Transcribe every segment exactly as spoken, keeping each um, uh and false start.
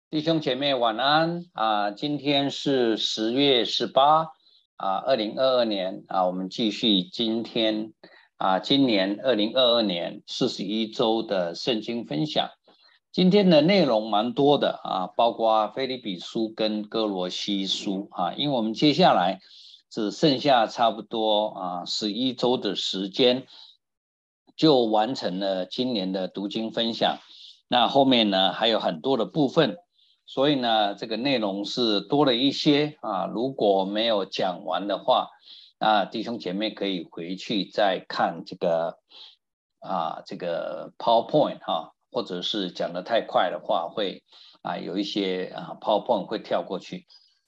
弟兄姐妹晚安啊！今天是十月十八啊，二零二二年啊，我们继续今天啊，今年二零二二年四十一周的圣经分享。今天的内容蛮多的啊，包括腓立比书跟哥罗西书啊，因为我们接下来只剩下差不多啊十一周的时间，就完成了今年的读经分享。那后面呢还有很多的部分。所以呢，这个内容是多了一些啊。如果没有讲完的话，那弟兄姐妹可以回去再看这个啊，这个 PowerPoint 哈、啊，或者是讲得太快的话，会啊有一些啊 PowerPoint 会跳过去。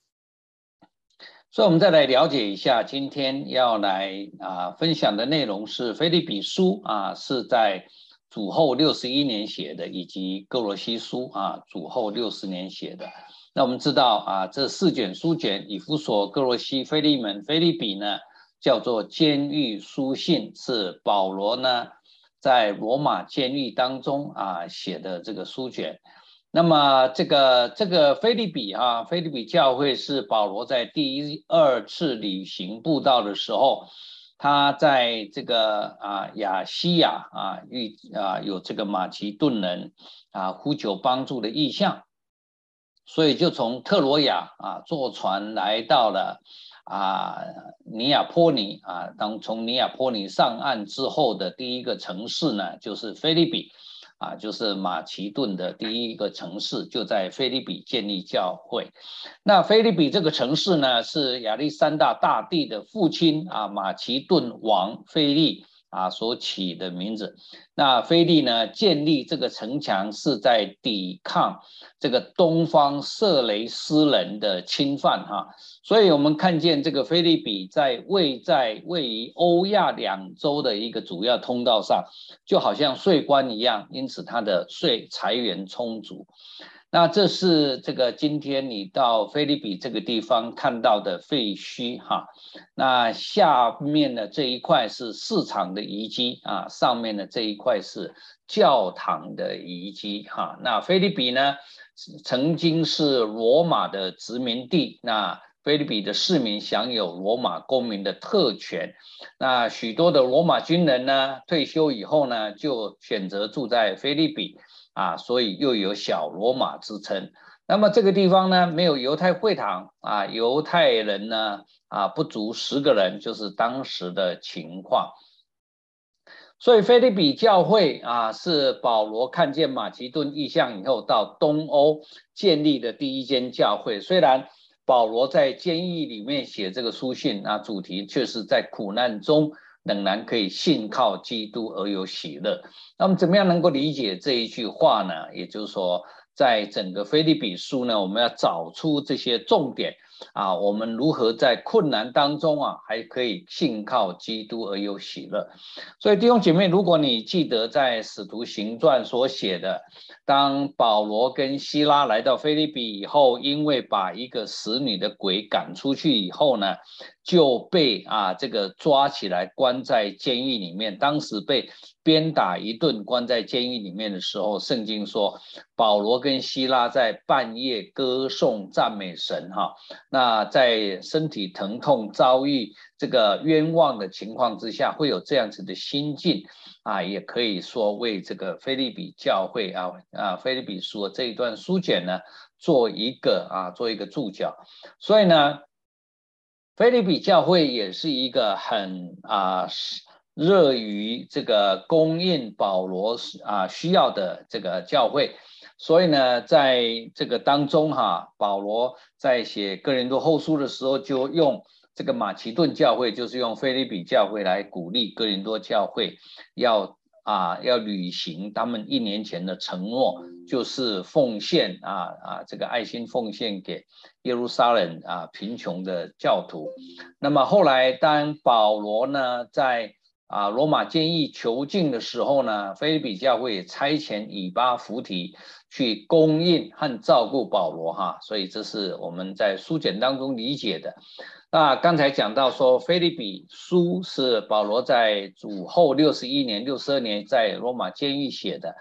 所以，我们再来了解一下，今天要来啊分享的内容是腓立比书啊，是在主后六十一年写的，以及哥罗西书啊，主后六十年写的。那我们知道啊，这四卷书卷，以弗所、哥罗西、腓利门、腓立比呢，叫做监狱书信，是保罗呢在罗马监狱当中啊写的这个书卷。那么这个这个腓立比啊，腓立比教会是保罗在第二次旅行布道的时候，他在这个啊亚西亚啊遇啊有这个马其顿人啊呼求帮助的意向，所以就从特罗亚啊坐船来到了啊尼亚波尼啊，当从尼亚波尼上岸之后的第一个城市呢，就是腓立比。啊，就是马其顿的第一个城市，就在腓立比建立教会。那腓立比这个城市呢，是亚历山大大帝的父亲啊，马其顿王腓力啊所起的名字。那腓力呢，建立这个城墙是在抵抗这个东方色雷斯人的侵犯哈。所以我们看见这个腓立比在位在位于欧亚两洲的一个主要通道上，就好像税关一样，因此它的税财源充足。那这是这个今天你到腓立比这个地方看到的废墟哈，那下面的这一块是市场的遗迹啊，上面的这一块是教堂的遗迹哈。那腓立比呢，曾经是罗马的殖民地，那腓立比的市民享有罗马公民的特权。那许多的罗马军人呢，退休以后呢，就选择住在腓立比。啊，所以又有小罗马之称。那么这个地方呢，没有犹太会堂啊，犹太人呢啊不足十个人，就是当时的情况。所以腓立比教会啊，是保罗看见马其顿异象以后，到东欧建立的第一间教会。虽然保罗在监狱里面写这个书信，那主题却是在苦难中仍然可以信靠基督而有喜乐。那么怎么样能够理解这一句话呢？也就是说，在整个腓立比书呢，我们要找出这些重点啊，我们如何在困难当中啊，还可以信靠基督而有喜乐。所以弟兄姐妹，如果你记得在使徒行传所写的，当保罗跟希拉来到腓立比以后，因为把一个使女的鬼赶出去以后呢，就被啊这个抓起来关在监狱里面。当时被鞭打一顿，关在监狱里面的时候，圣经说保罗跟希拉在半夜歌颂赞美神哈。那在身体疼痛遭遇这个冤枉的情况之下，会有这样子的心境啊，也可以说为这个腓立比教会啊啊腓立比书这一段书简呢做一个啊做一个注脚。所以呢，腓立比教会也是一个很啊热于这个供应保罗啊需要的这个教会。所以呢，在这个当中哈，保罗在写哥林多后书的时候，就用这个马其顿教会，就是用腓立比教会来鼓励哥林多教会要啊要履行他们一年前的承诺，就是奉献啊啊这个爱心奉献给耶路撒冷啊贫穷的教徒。那么后来当保罗呢在啊，罗马监狱囚禁的时候呢，腓立比教会也差遣以巴弗提去供应和照顾保罗哈，所以这是我们在书简当中理解的。那刚才讲到说，腓立比书是保罗在主后六十一年、六十二年在罗马监狱写的。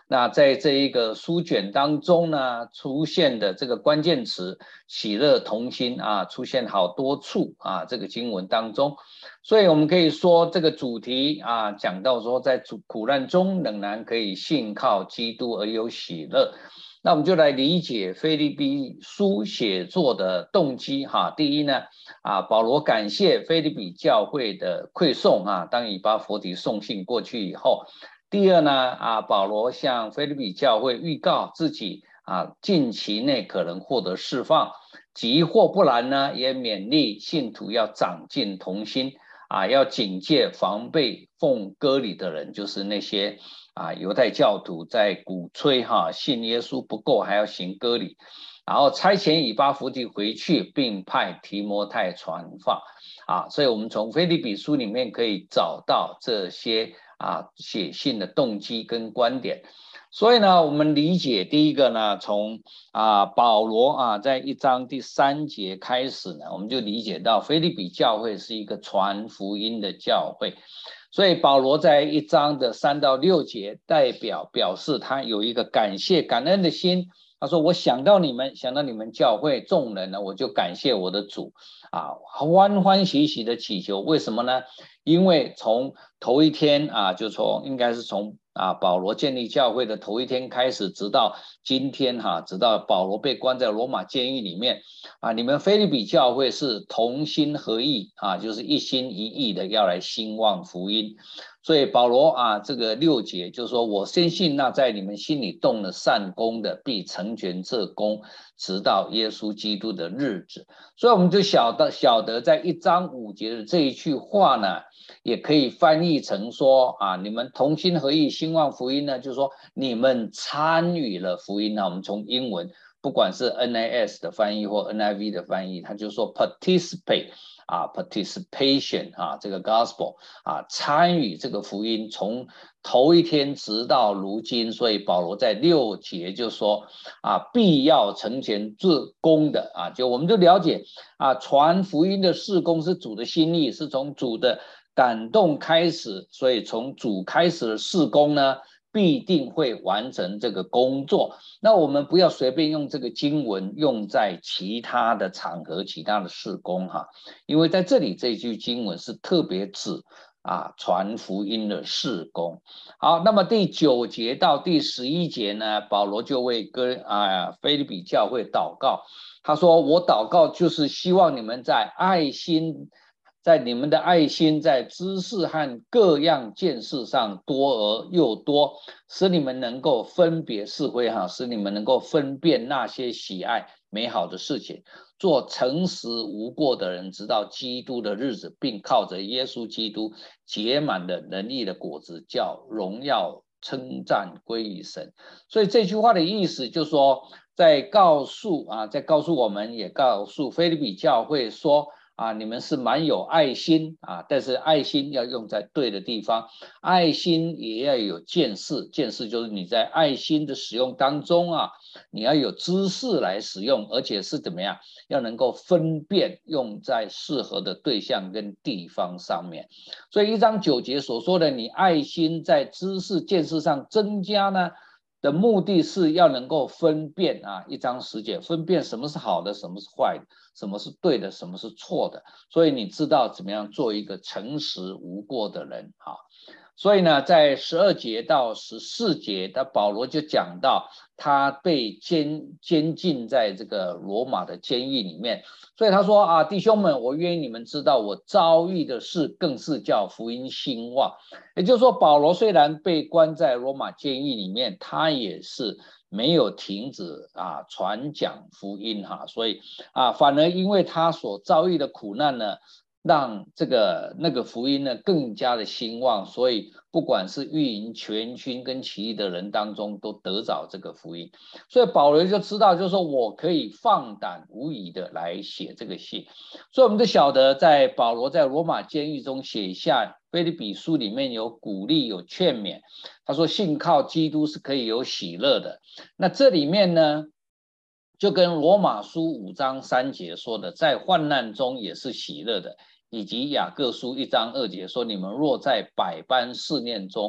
那在这一个书卷当中呢，出现的这个关键词喜乐同心啊，出现好多处啊，这个经文当中，所以我们可以说这个主题啊，讲到说在苦难中仍然可以信靠基督而有喜乐。那我们就来理解腓立比书写作的动机哈。第一呢，啊，保罗感谢腓立比教会的馈送啊，当以巴弗提送信过去以后。第二呢，啊，保罗向腓立比教会预告自己啊近期内可能获得释放，即或不然呢，也勉励信徒要长进同心啊，要警戒防备奉割礼的人，就是那些啊犹太教徒在鼓吹哈、啊、信耶稣不够还要行割礼，然后差遣以巴弗提回去，并派提摩太传话啊，所以我们从腓立比书里面可以找到这些。啊，写信的动机跟观点，所以呢，我们理解第一个呢，从啊保罗啊在一章第三节开始呢，我们就理解到腓立比教会是一个传福音的教会，所以保罗在一章的三到六节代表表示他有一个感谢感恩的心。他说：“我想到你们，想到你们教会众人呢，我就感谢我的主啊，欢欢喜喜的祈求。为什么呢？因为从头一天啊，就从应该是从啊保罗建立教会的头一天开始，直到今天哈、啊，直到保罗被关在罗马监狱里面啊，你们腓立比教会是同心合意啊，就是一心一意的要来兴旺福音。”所以保罗啊，这个六节就是说，我深信那在你们心里动了善功的，必成全这功，直到耶稣基督的日子。所以我们就晓得晓得，在一章五节的这一句话呢，也可以翻译成说啊，你们同心合意兴旺福音呢，就是说你们参与了福音啊。我们从英文不管是 N A S 的翻译或 N I V 的翻译，他就说 participate。啊 ，participation 啊，这个 gospel 啊，参与这个福音，从头一天直到如今，所以保罗在六节就说啊，必要成全这功的啊，就我们就了解啊，传福音的事工是主的心意，是从主的感动开始，所以从主开始的事工呢，必定会完成这个工作。那我们不要随便用这个经文用在其他的场合、其他的事工哈，因为在这里这句经文是特别指啊传福音的事工。好，那么第九节到第十一节呢，保罗就为跟啊腓立比教会祷告，他说：“我祷告就是希望你们在爱心。”在你们的爱心，在知识和各样见识上多而又多，使你们能够分别是非哈，使你们能够分辨那些喜爱美好的事情，做诚实无过的人，直到基督的日子，并靠着耶稣基督结满了能力的果子，叫荣耀称赞归于神。所以这句话的意思就是说，在告诉啊，在告诉我们，也告诉腓立比教会说。啊，你们是蛮有爱心啊，但是爱心要用在对的地方，爱心也要有见识，见识就是你在爱心的使用当中啊，你要有知识来使用，而且是怎么样，要能够分辨用在适合的对象跟地方上面。所以一章九节所说的，你爱心在知识见识上增加呢？的目的是要能够分辨啊，一章十节分辨什么是好的，什么是坏的，什么是对的，什么是错的。所以你知道怎么样做一个诚实无过的人啊。所以呢，在十二节到十四节的保罗就讲到他被监监禁在这个罗马的监狱里面，所以他说啊，弟兄们，我愿意你们知道我遭遇的事，更是叫福音兴旺。也就是说，保罗虽然被关在罗马监狱里面，他也是没有停止啊传讲福音哈，所以啊，反而因为他所遭遇的苦难呢。让这个那个福音呢更加的兴旺，所以不管是御营全军跟其余的人当中都得着这个福音，所以保罗就知道，就是说我可以放胆无疑的来写这个信，所以我们就晓得，在保罗在罗马监狱中写下腓立比书里面有鼓励有劝勉，他说信靠基督是可以有喜乐的，那这里面呢？就跟罗马书五章三节说的，在患难中也是喜乐的，以及雅各书一章二节说，你们若在百般试炼中，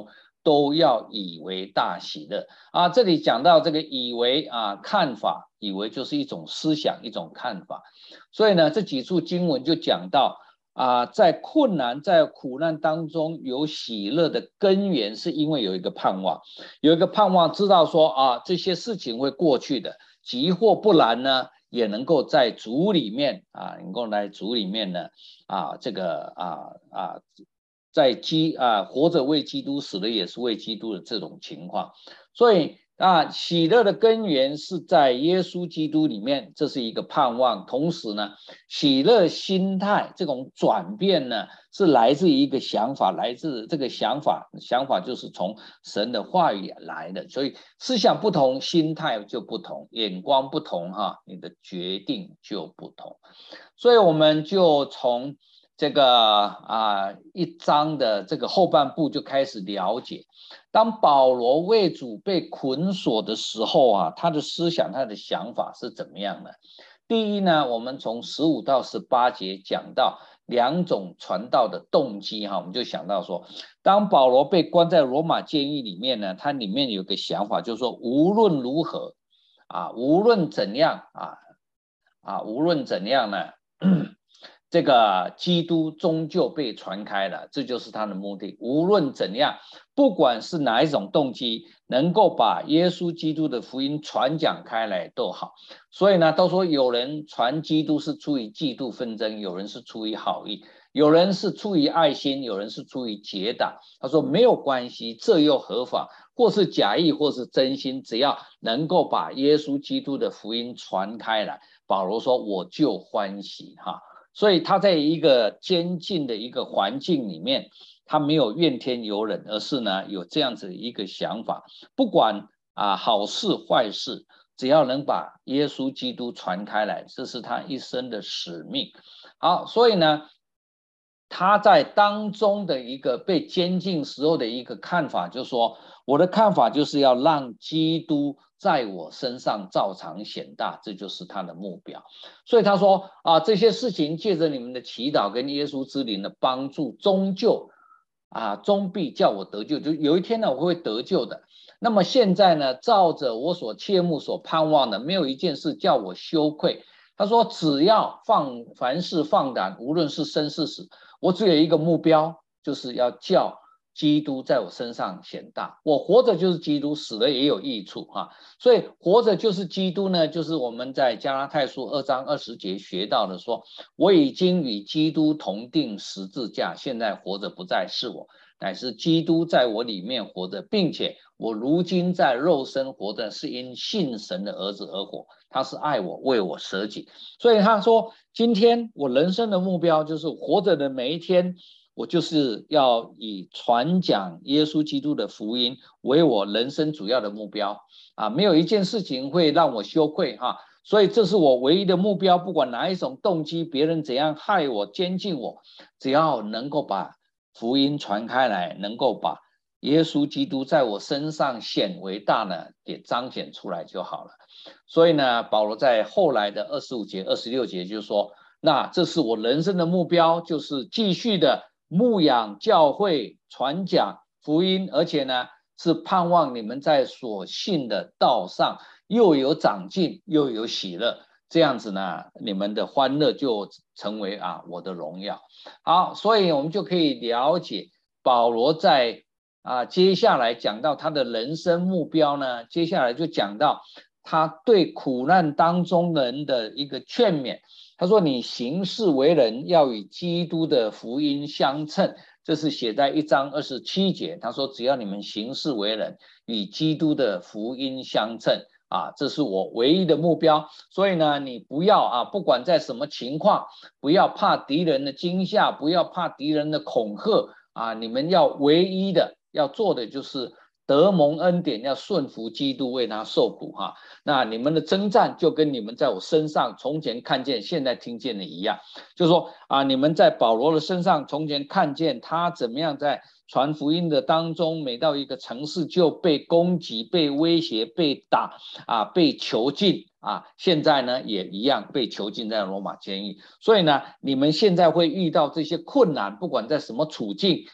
都要以为大喜乐啊。这里讲到这个以为啊，看法，以为就是一种思想，一种看法。所以呢，这几处经文就讲到啊，在困难、在苦难当中有喜乐的根源，是因为有一个盼望，有一个盼望，知道说啊，这些事情会过去的，急或不然呢，也能够在主里面啊，能够来主里面呢啊，这个啊啊。在基啊，活着为基督，死了也是为基督的这种情况，所以啊，喜乐的根源是在耶稣基督里面，这是一个盼望。同时呢，喜乐心态这种转变呢，是来自于一个想法，来自这个想法，想法就是从神的话语来的。所以思想不同，心态就不同，眼光不同，哈，你的决定就不同。所以我们就从这个啊一章的这个后半部就开始了解，当保罗为主被捆锁的时候啊，他的思想他的想法是怎么样的？第一呢，我们从十五到十八节讲到两种传道的动机哈，我们就想到说，当保罗被关在罗马监狱里面呢，他里面有个想法，就是说无论如何啊，无论怎样啊啊，无论怎样呢。这个基督终究被传开了，这就是他的目的。无论怎样，不管是哪一种动机，能够把耶稣基督的福音传讲开来都好。所以呢，都说有人传基督是出于嫉妒纷争，有人是出于好意，有人是出于爱心，有人是出于结党。他说没有关系，这又何妨？或是假意，或是真心，只要能够把耶稣基督的福音传开来，保罗说我就欢喜哈。所以他在一个监禁的一个环境里面，他没有怨天尤人，而是呢有这样子一个想法，不管啊好事坏事，只要能把耶稣基督传开来，这是他一生的使命。好，所以呢，他在当中的一个被监禁时候的一个看法，就是说，我的看法就是要让基督在我身上照常显大，这就是他的目标。所以他说啊，这些事情借着你们的祈祷跟耶稣之灵的帮助，终究啊，终必叫我得救。就有一天呢，我会得救的。那么现在呢，照着我所切慕、所盼望的，没有一件事叫我羞愧。他说，只要放凡事放胆，无论是生是死，我只有一个目标，就是要叫基督在我身上显大。我活着就是基督，死了也有益处哈。所以活着就是基督呢，就是我们在加拉太书二章二十节学到的说，我已经与基督同定十字架，现在活着不再是我，乃是基督在我里面活着，并且我如今在肉身活着，是因信神的儿子而活，他是爱我，为我舍己。所以他说，今天我人生的目标就是活着的每一天，我就是要以传讲耶稣基督的福音为我人生主要的目标啊，没有一件事情会让我羞愧哈。所以这是我唯一的目标，不管哪一种动机，别人怎样害我、监禁我，只要能够把福音传开来，能够把耶稣基督在我身上显为大呢，也彰显出来就好了。所以呢，保罗在后来的二十五节、二十六节就说，那这是我人生的目标，就是继续的牧养教会、传讲福音，而且呢，是盼望你们在所信的道上又有长进，又有喜乐。这样子呢，你们的欢乐就成为啊我的荣耀。好，所以我们就可以了解保罗在啊接下来讲到他的人生目标呢，接下来就讲到他对苦难当中人的一个劝勉。他说：“你行事为人要与基督的福音相称。”这是写在一章二十七节。他说：“只要你们行事为人与基督的福音相称。”啊，这是我唯一的目标。所以呢，你不要啊，不管在什么情况，不要怕敌人的惊吓，不要怕敌人的恐吓啊，你们要唯一的要做的就是得蒙恩典，要顺服基督，为他受苦哈。那你们的征战就跟你们在我身上从前看见、现在听见的一样，就是说啊，你们在保罗的身上从前看见他怎么样在传福音的当中，每到一个城市就被攻击、被威胁、被打啊、被囚禁啊，现在呢也一样被囚禁在罗马监狱。所以呢，你们现在会遇到这些困难，不管在什么处境，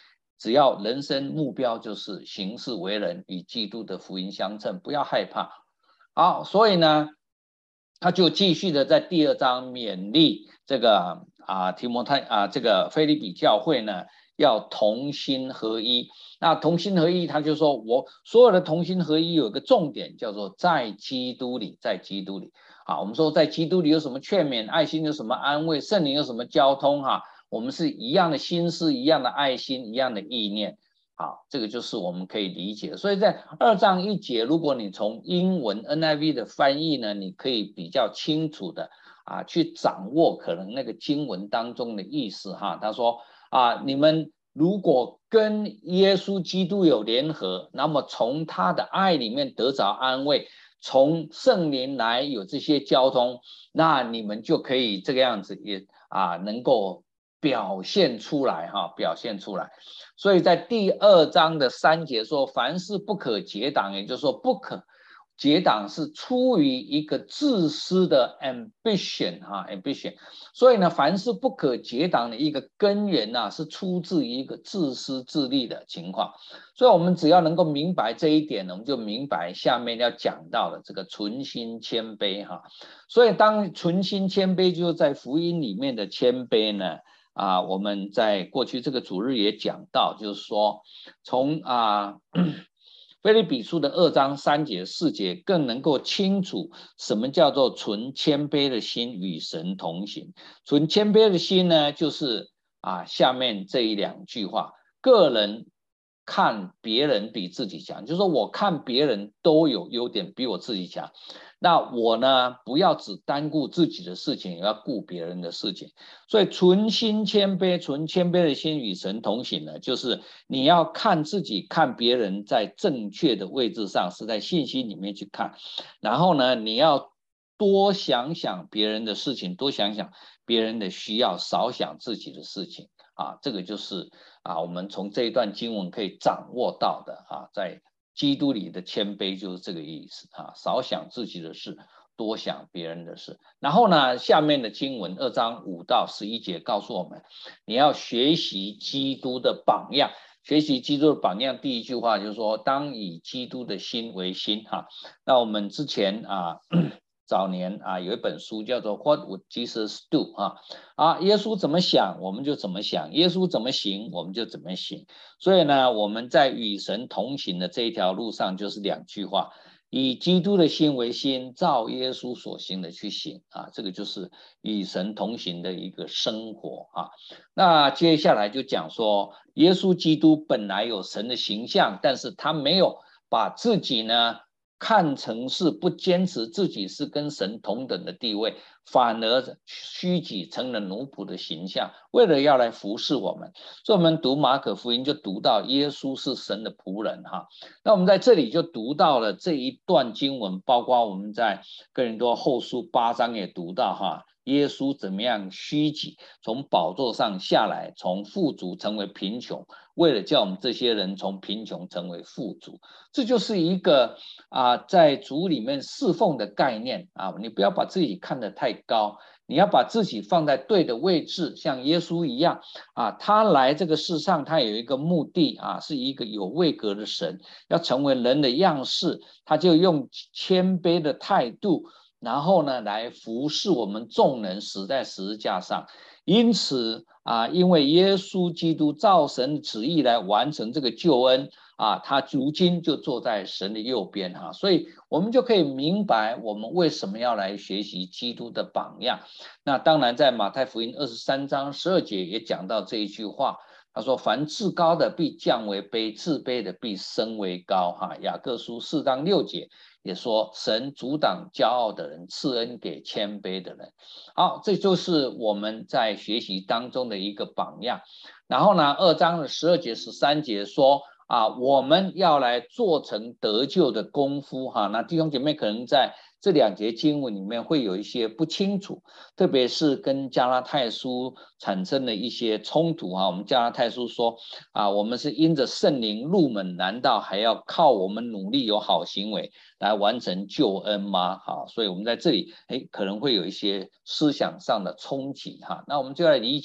只要人生目标就是行事为人与基督的福音相称，不要害怕。好，所以呢，他就继续的在第二章勉励这个啊提摩太啊这个腓立比教会呢，要同心合一。那同心合一，他就说我所有的同心合一有一个重点，叫做在基督里，在基督里。啊，我们说在基督里有什么劝勉，爱心有什么安慰，圣灵有什么交通哈、啊，我们是一样的心思，一样的爱心，一样的意念。好，这个就是我们可以理解。所以在二章一节，如果你从英文 N I V 的翻译呢，你可以比较清楚的啊去掌握可能那个经文当中的意思哈。他说啊，你们如果跟耶稣基督有联合，那么从他的爱里面得着安慰，从圣灵来有这些交通，那你们就可以这个样子也啊能够表现出来哈，表现出来。所以在第二章的三节说，凡事不可结党，也就是说不可结党是出于一个自私的 ambition 哈 ambition， 所以呢，凡事不可结党的一个根源啊，是出自于一个自私自利的情况。所以我们只要能够明白这一点，我们就明白下面要讲到的这个存心谦卑哈。所以当存心谦卑，就是在福音里面的谦卑呢。啊，我们在过去这个主日也讲到，就是说从啊腓立比书的二章三节四节更能够清楚什么叫做存谦卑的心与神同行。存谦卑的心呢，就是啊下面这一两句话，个人看别人比自己强，就是说我看别人都有优点比我自己强，那我呢不要只单顾自己的事情，也要顾别人的事情。所以存心谦卑，存谦卑的心与神同行呢，就是你要看自己，看别人在正确的位置上，是在信息里面去看，然后呢，你要多想想别人的事情，多想想别人的需要，少想自己的事情啊。这个就是啊，我们从这一段经文可以掌握到的啊，在基督里的谦卑就是这个意思啊，少想自己的事，多想别人的事。然后呢，下面的经文二章五到十一节告诉我们，你要学习基督的榜样。学习基督的榜样，第一句话就是说，当以基督的心为心哈。那我们之前啊。早年啊，有一本书叫做 What Would Jesus Do 啊啊，耶稣怎么想我们就怎么想，耶稣怎么行我们就怎么行。所以呢，我们在与神同行的这一条路上，就是两句话：以基督的心为心，照耶稣所行的去行啊，这个就是与神同行的一个生活啊。那接下来就讲说，耶稣基督本来有神的形象，但是他没有把自己呢看成是不坚持自己是跟神同等的地位，反而虚己成了奴仆的形象，为了要来服侍我们。所以我们读马可福音就读到耶稣是神的仆人哈。那我们在这里就读到了这一段经文，包括我们在哥林多后书八章也读到哈，耶稣怎么样虚己，从宝座上下来，从富足成为贫穷，为了叫我们这些人从贫穷成为富足。这就是一个啊，在主里面侍奉的概念啊，你不要把自己看得太高，你要把自己放在对的位置，像耶稣一样啊，他来这个世上，他有一个目的啊，是一个有位格的神，要成为人的样式，他就用谦卑的态度，然后呢，来服侍我们众人，死在十字架上。因此啊，因为耶稣基督照神的旨意来完成这个救恩啊，他如今就坐在神的右边哈、啊，所以我们就可以明白我们为什么要来学习基督的榜样。那当然，在马太福音二十三章十二节也讲到这一句话，他说：“凡至高的必降为卑，自卑的必升为高。”哈，雅各书四章六节也说：“神阻挡骄傲的人，赐恩给谦卑的人。”好，这就是我们在学习当中的一个榜样。然后呢，二章的十二节、十三节说啊，我们要来做成得救的功夫哈。那弟兄姐妹可能在这两节经文里面会有一些不清楚，特别是跟加拉太书产生的一些冲突哈。我们加拉太书说啊，我们是因着圣灵入门，难道还要靠我们努力有好行为来完成救恩吗？好，所以我们在这里哎可能会有一些思想上的冲击哈。那我们就来理解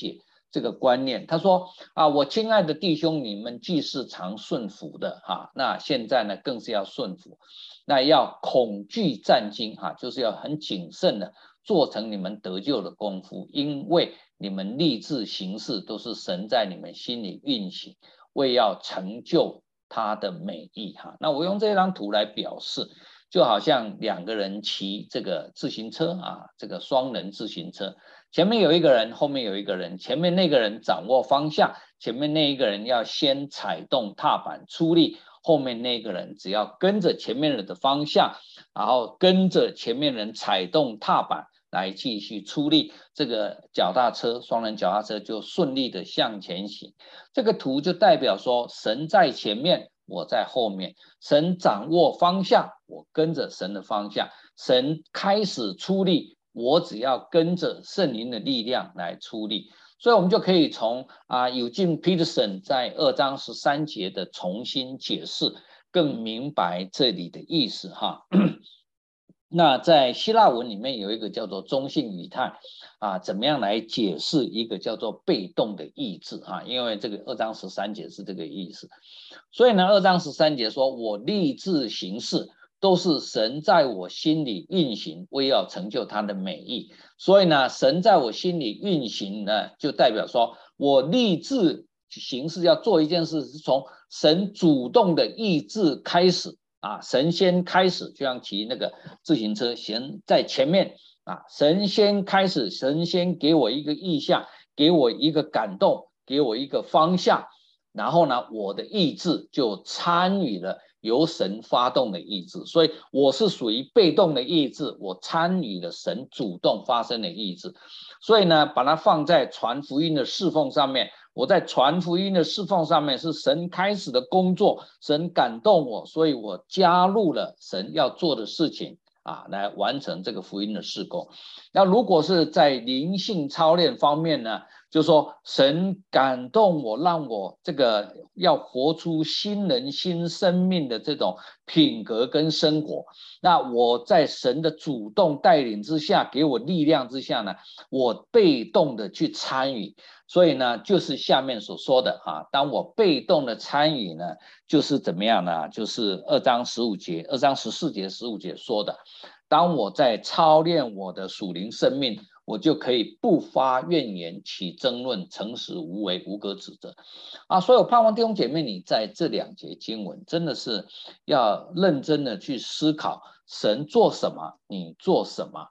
这个观念。他说啊，我亲爱的弟兄，你们既是常顺服的哈、啊，那现在呢更是要顺服，那要恐惧战惊哈、啊，就是要很谨慎的做成你们得救的功夫，因为你们立志行事都是神在你们心里运行，为要成就他的美意哈、啊。那我用这张图来表示。就好像两个人骑这个自行车啊，这个双人自行车，前面有一个人，后面有一个人，前面那个人掌握方向，前面那一个人要先踩动踏板出力，后面那个人只要跟着前面人的方向，然后跟着前面人踩动踏板来继续出力，这个脚踏车双人脚踏车就顺利的向前行。这个图就代表说，神在前面，我在后面，神掌握方向，我跟着神的方向，神开始出力，我只要跟着圣灵的力量来出力。所以我们就可以从啊Eugene Peterson在二章十三节的重新解释，更明白这里的意思哈。那在希腊文里面有一个叫做中性语态啊，怎么样来解释一个叫做被动的意志啊？因为这个二章十三节是这个意思，所以呢，二章十三节说我立志行事，都是神在我心里运行，为要成就他的美意。所以呢，神在我心里运行呢，就代表说我立志行事要做一件事，是从神主动的意志开始。啊，神先开始，就像骑那个自行车，神在前面啊，神先开始，神先给我一个意向，给我一个感动，给我一个方向，然后呢，我的意志就参与了由神发动的意志，所以我是属于被动的意志，我参与了神主动发生的意志，所以呢，把它放在传福音的侍奉上面。我在传福音的侍奉上面是神开始的工作，神感动我，所以我加入了神要做的事情啊，来完成这个福音的事工。那如果是在灵性操练方面呢，就是说神感动我，让我这个要活出新人新生命的这种品格跟生活。那我在神的主动带领之下，给我力量之下呢，我被动的去参与。所以呢，就是下面所说的哈，当我被动的参与呢，就是怎么样呢？就是二章十五节、二章十四节、十五节说的，当我在操练我的属灵生命，我就可以不发怨言，起争论，诚实无为，无可指责啊。所以我盼望弟兄姐妹，你在这两节经文真的是要认真的去思考，神做什么，你做什么，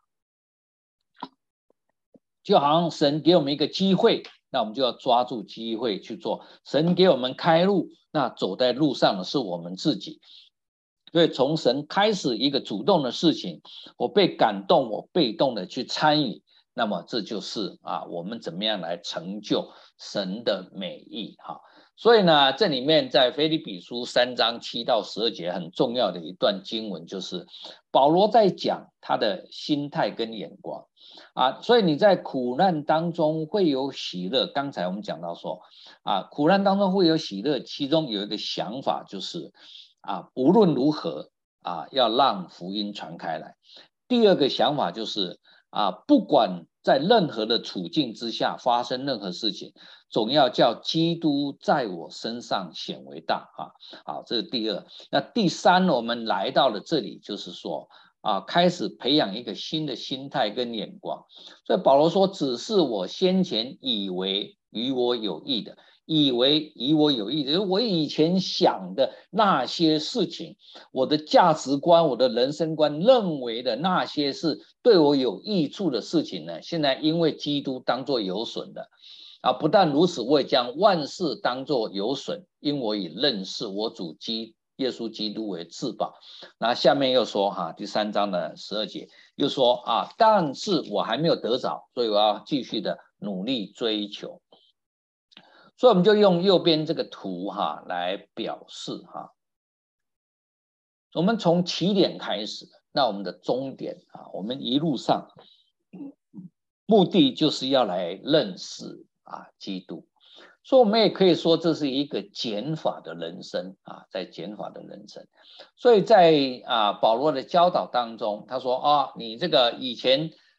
就好像神给我们一个机会。那我们就要抓住机会去做，神给我们开路，那走在路上的是我们自己。所以从神开始一个主动的事情，我被感动，我被动的去参与，那么这就是啊，我们怎么样来成就神的美意哈。所以呢，这里面在腓立比书三章七到十二节很重要的一段经文，就是保罗在讲他的心态跟眼光啊。所以你在苦难当中会有喜乐，刚才我们讲到说啊，苦难当中会有喜乐，其中有一个想法就是啊，无论如何啊，要让福音传开来。第二个想法就是啊，不管在任何的处境之下发生任何事情，总要叫基督在我身上显为大啊。好，这是第二。那第三，我们来到了这里，就是说啊，开始培养一个新的心态跟眼光。所以保罗说，只是我先前以为与我有益的。以为与我有益的，我以前想的那些事情，我的价值观，我的人生观，认为的那些是对我有益处的事情呢，现在因为基督当作有损的啊！不但如此，我也将万事当作有损，因我以认识我主基耶稣基督为至宝。那下面又说哈，第三章的十二节又说啊，但是我还没有得着，所以我要继续的努力追求。所以我们就用右边这个图哈来表示哈，我们从起点开始，那我们的终点啊，我们一路上目的就是要来认识啊基督，所以我们也可以说这是一个减法的人生啊，在减法的人生。所以在啊保罗的教导当中，他说啊，你这个以前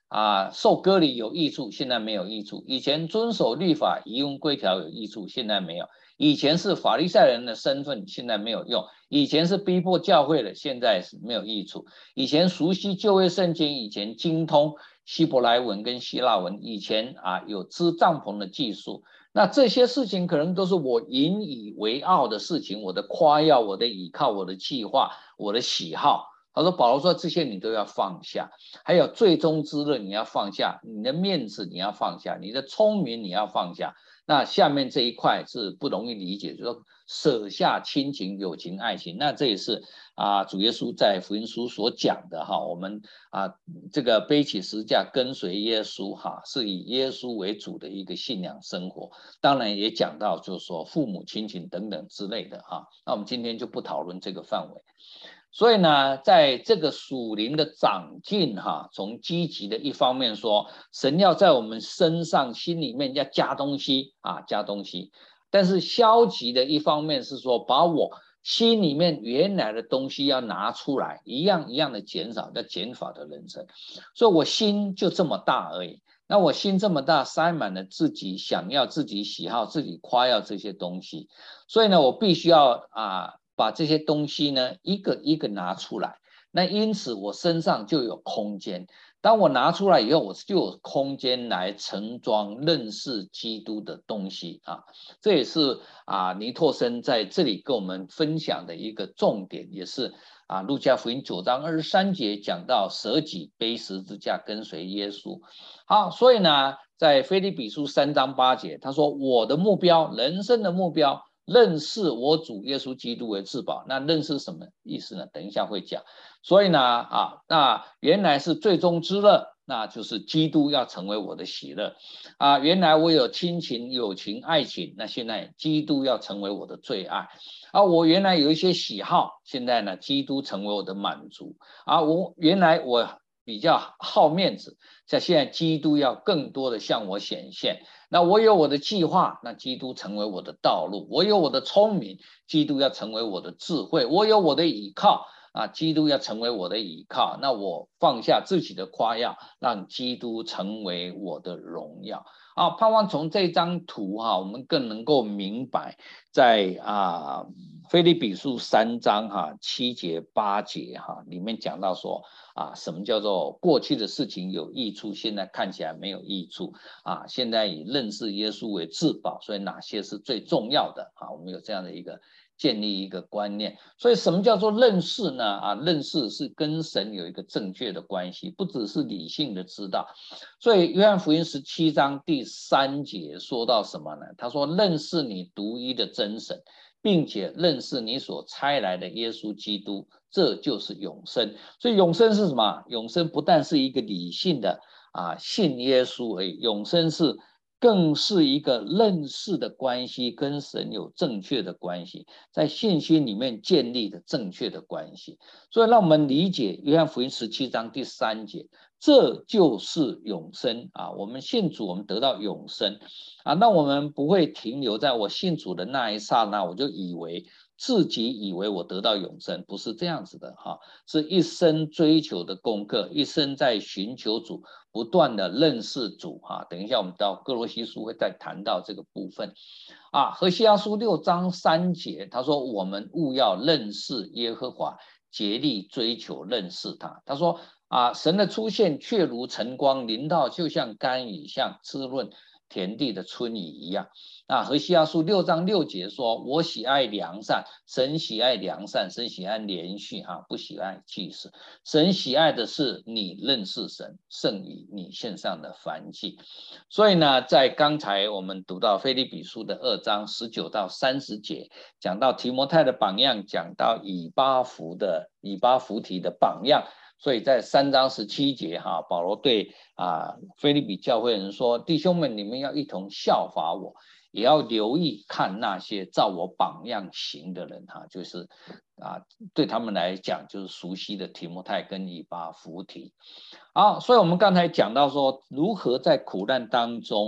啊，受割礼有益处，现在没有益处；以前遵守律法、仪文规条有益处，现在没有；以前是法利赛人的身份，现在没有用；以前是逼迫教会的，现在是没有益处；以前熟悉旧约圣经，以前精通希伯来文跟希腊文，以前啊有织帐篷的技术。那这些事情可能都是我引以为傲的事情，我的夸耀，我的倚靠，我的计划，我的喜好。他说保罗说这些你都要放下，还有最终之乐你要放下，你的面子你要放下，你的聪明你要放下。那下面这一块是不容易理解，就是说舍下亲情、友情、爱情。那这也是啊主耶稣在福音书所讲的哈，我们啊这个背起十字架跟随耶稣哈，是以耶稣为主的一个信仰生活。当然也讲到就是说父母亲情等等之类的哈。那我们今天就不讨论这个范围。所以呢，在这个属灵的长进哈，从积极的一方面说，神要在我们身上心里面要加东西啊，加东西。但是消极的一方面是说，把我心里面原来的东西要拿出来，一样一样的减少，叫减法的人生。所以我心就这么大而已。那我心这么大，塞满了自己想要、自己喜好、自己夸耀这些东西。所以呢，我必须要啊。把这些东西呢一个一个拿出来，那因此我身上就有空间。当我拿出来以后，我就有空间来盛装认识基督的东西啊。这也是啊尼拓生在这里跟我们分享的一个重点，也是啊路加福音九章二十三节讲到舍己背十字架跟随耶稣。好，所以呢，在腓立比书三章八节，他说我的目标，人生的目标。认识我主耶稣基督为至宝，那认识什么意思呢？等一下会讲。所以呢，啊，那原来是最终之乐，那就是基督要成为我的喜乐啊。原来我有亲情、友情、爱情，那现在基督要成为我的最爱啊。我原来有一些喜好，现在呢，基督成为我的满足啊。我原来我比较好面子，像现在基督要更多的向我显现。那我有我的计划，那基督成为我的道路；我有我的聪明，基督要成为我的智慧；我有我的倚靠啊，基督要成为我的倚靠。那我放下自己的夸耀，让基督成为我的荣耀。啊，盼望从这张图哈、啊，我们更能够明白在，在啊腓立比书三章哈、啊、七节八节哈、啊、里面讲到说啊，什么叫做过去的事情有益处，现在看起来没有益处啊。现在以认识耶稣为至宝，所以哪些是最重要的啊？我们有这样的一个建立一个观念。所以什么叫做认识呢？啊，认识是跟神有一个正确的关系，不只是理性的知道。所以约翰福音十七章第三节说到什么呢？他说认识你独一的真神，并且认识你所差来的耶稣基督，这就是永生。所以永生是什么？永生不但是一个理性的啊信耶稣而已，永生是更是一个认识的关系，跟神有正确的关系，在信心里面建立的正确的关系。所以让我们理解约翰福音十七章第三节，这就是永生啊！我们信主，我们得到永生啊！那我们不会停留在我信主的那一刹那，我就以为自己以为我得到永生，不是这样子的哈，是一生追求的功课，一生在寻求主，不断的认识主哈。等一下我们到歌罗西书会再谈到这个部分啊。何西阿书六章三节，他说我们务要认识耶和华，竭力追求认识他。他说啊，神的出现却如晨光临到，就像甘雨，像滋润田地的春雨一样。啊，何西阿书六章六节说：“我喜爱良善，神喜爱良善，神喜爱连续啊，不喜爱祭祀。神喜爱的是你认识神，胜于你献上的燔祭。”所以呢，在刚才我们读到腓立比书的二章十九到三十节，讲到提摩太的榜样，讲到以巴弗的以巴弗提的榜样。所以在三章十七节哈，保罗对啊腓立比教会人说：“弟兄们，你们要一同效法我，也要留意看那些照我榜样行的人哈，就是啊对他们来讲就是熟悉的提摩太跟以巴弗提。好，所以我们刚才讲到说，如何在苦难当中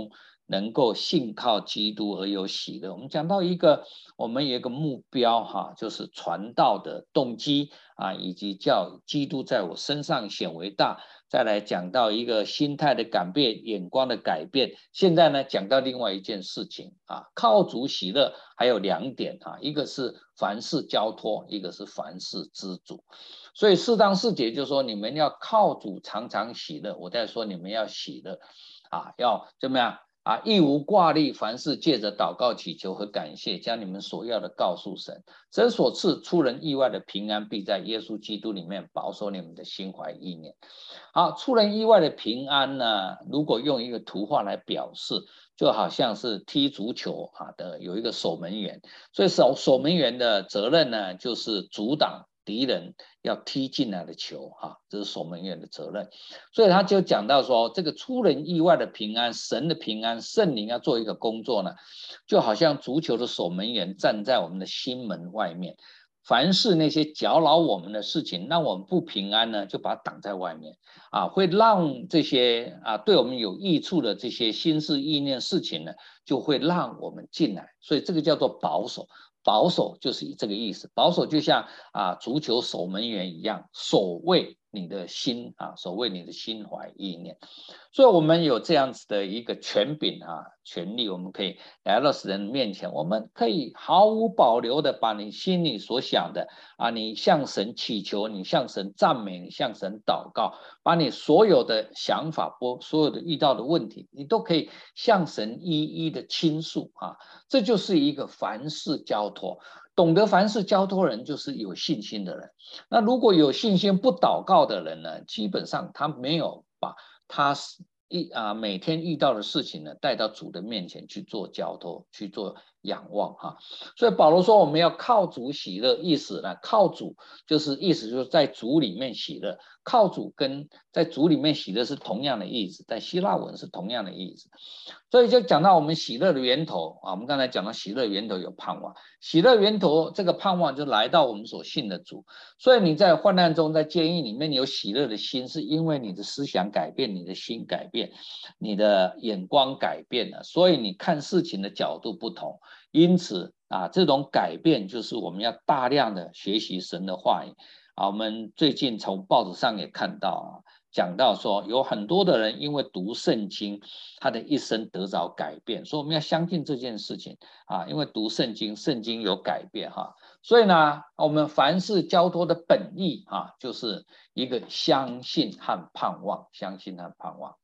能够信靠基督而有喜乐。我们讲到一个，我们有一个目标哈，就是传道的动机啊，以及叫基督在我身上显为大。再来讲到一个心态的改变，眼光的改变。现在呢，讲到另外一件事情啊，靠主喜乐还有两点啊，一个是凡事交托，一个是凡事知足。所以适当四节就说你们要靠主常常喜乐，我在说你们要喜乐啊，要怎么样啊？一无挂虑，凡事借着祷告祈求和感谢，将你们所要的告诉神。神所赐出人意外的平安，必在耶稣基督里面保守你们的心怀意念。好，出人意外的平安呢，如果用一个图画来表示，就好像是踢足球啊的有一个守门员，所以守守门员的责任呢，就是阻挡敌人要踢进来的球啊，这是守门员的责任。所以他就讲到说，这个出人意外的平安，神的平安，圣灵要做一个工作呢，就好像足球的守门员站在我们的心门外面。凡是那些搅扰我们的事情，让我们不平安呢，就把它挡在外面啊，会让这些啊对我们有益处的这些心思意念事情呢，就会让我们进来，所以这个叫做保守。保守就是这个意思，保守就像啊足球守门员一样，守卫你的心啊，守卫你的心怀意念。所以我们有这样子的一个权柄啊，权利，我们可以来到神面前，我们可以毫无保留的把你心里所想的啊，你向神祈求，你向神赞美，你向神祷告，把你所有的想法，所有的遇到的问题，你都可以向神一一的倾诉啊，这就是一个凡事交托。懂得凡事交托人就是有信心的人。那如果有信心不祷告的人呢，基本上他没有把他一啊每天遇到的事情呢带到主的面前去做交托，去做仰望哈。所以保罗说我们要靠主喜乐，意思呢靠主就是意思就是在主里面喜乐，靠主跟在主里面喜乐是同样的意思，在希腊文是同样的意思。所以就讲到我们喜乐的源头啊，我们刚才讲到喜乐源头有盼望，喜乐源头这个盼望就来到我们所信的主。所以你在患难中，在监狱里面有喜乐的心，是因为你的思想改变，你的心改变，你的眼光改变了，所以你看事情的角度不同。因此啊，这种改变就是我们要大量的学习神的话语啊。我们最近从报纸上也看到啊，讲到说有很多的人因为读圣经，他的一生得着改变，所以我们要相信这件事情啊，因为读圣经，圣经有改变哈。所以呢，我们凡事交托的本意啊，就是一个相信和盼望，相信和盼望。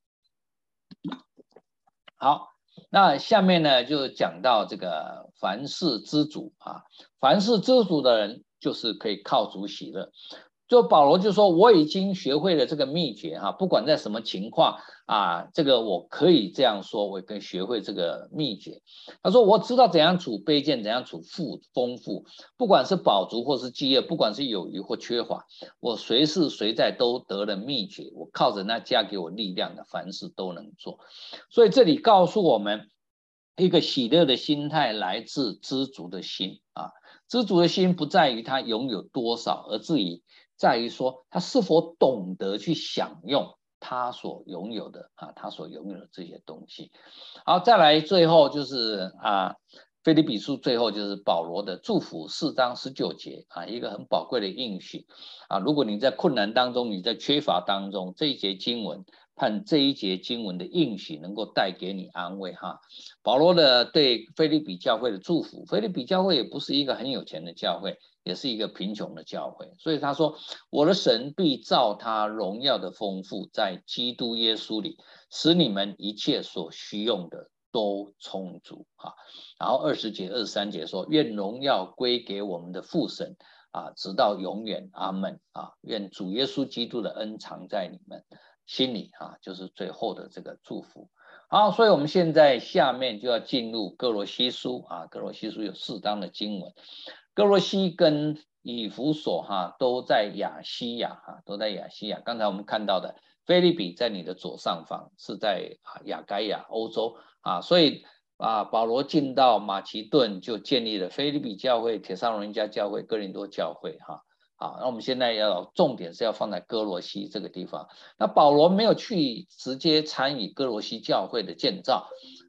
好，那下面呢就讲到这个凡事知足啊，凡事知足的人就是可以靠主喜乐。就保罗就说我已经学会了这个秘诀哈，不管在什么情况啊，这个我可以这样说，我可以学会这个秘诀。他说我知道怎样处卑贱，怎样处富丰富，不管是饱足或是饥饿，不管是有余或缺乏，我随时随在都得了秘诀，我靠着那加给我力量的，凡事都能做。所以这里告诉我们，一个喜乐的心态来自知足的心啊，知足的心不在于他拥有多少，而至于在于说他是否懂得去享用他所拥有的啊，他所拥有的这些东西。好，再来最后就是啊，腓立比书最后就是保罗的祝福四章十九节啊，一个很宝贵的应许啊。如果你在困难当中，你在缺乏当中，这一节经文，盼这一节经文的应许能够带给你安慰哈。保罗的对腓立比教会的祝福，腓立比教会也不是一个很有钱的教会，也是一个贫穷的教会，所以他说我的神必照他荣耀的丰富，在基督耶稣里，使你们一切所需用的都充足啊。然后二十节二十三节说，愿荣耀归给我们的父神啊，直到永远，阿们啊。愿主耶稣基督的恩常在你们心里啊，就是最后的这个祝福。好，所以我们现在下面就要进入歌罗西书啊，歌罗西书有四章的经文，歌罗西跟以弗所哈都在亚西亚哈，都在亚西亚。刚才我们看到的腓立比在你的左上方，是在亚该亚欧洲啊，所以啊保罗进到马其顿就建立了腓立比教会、帖撒罗尼迦教会、哥林多教会哈。好，那我们现在要重点是要放在歌罗西这个地方。那保罗没有去直接参与歌罗西教会的建造，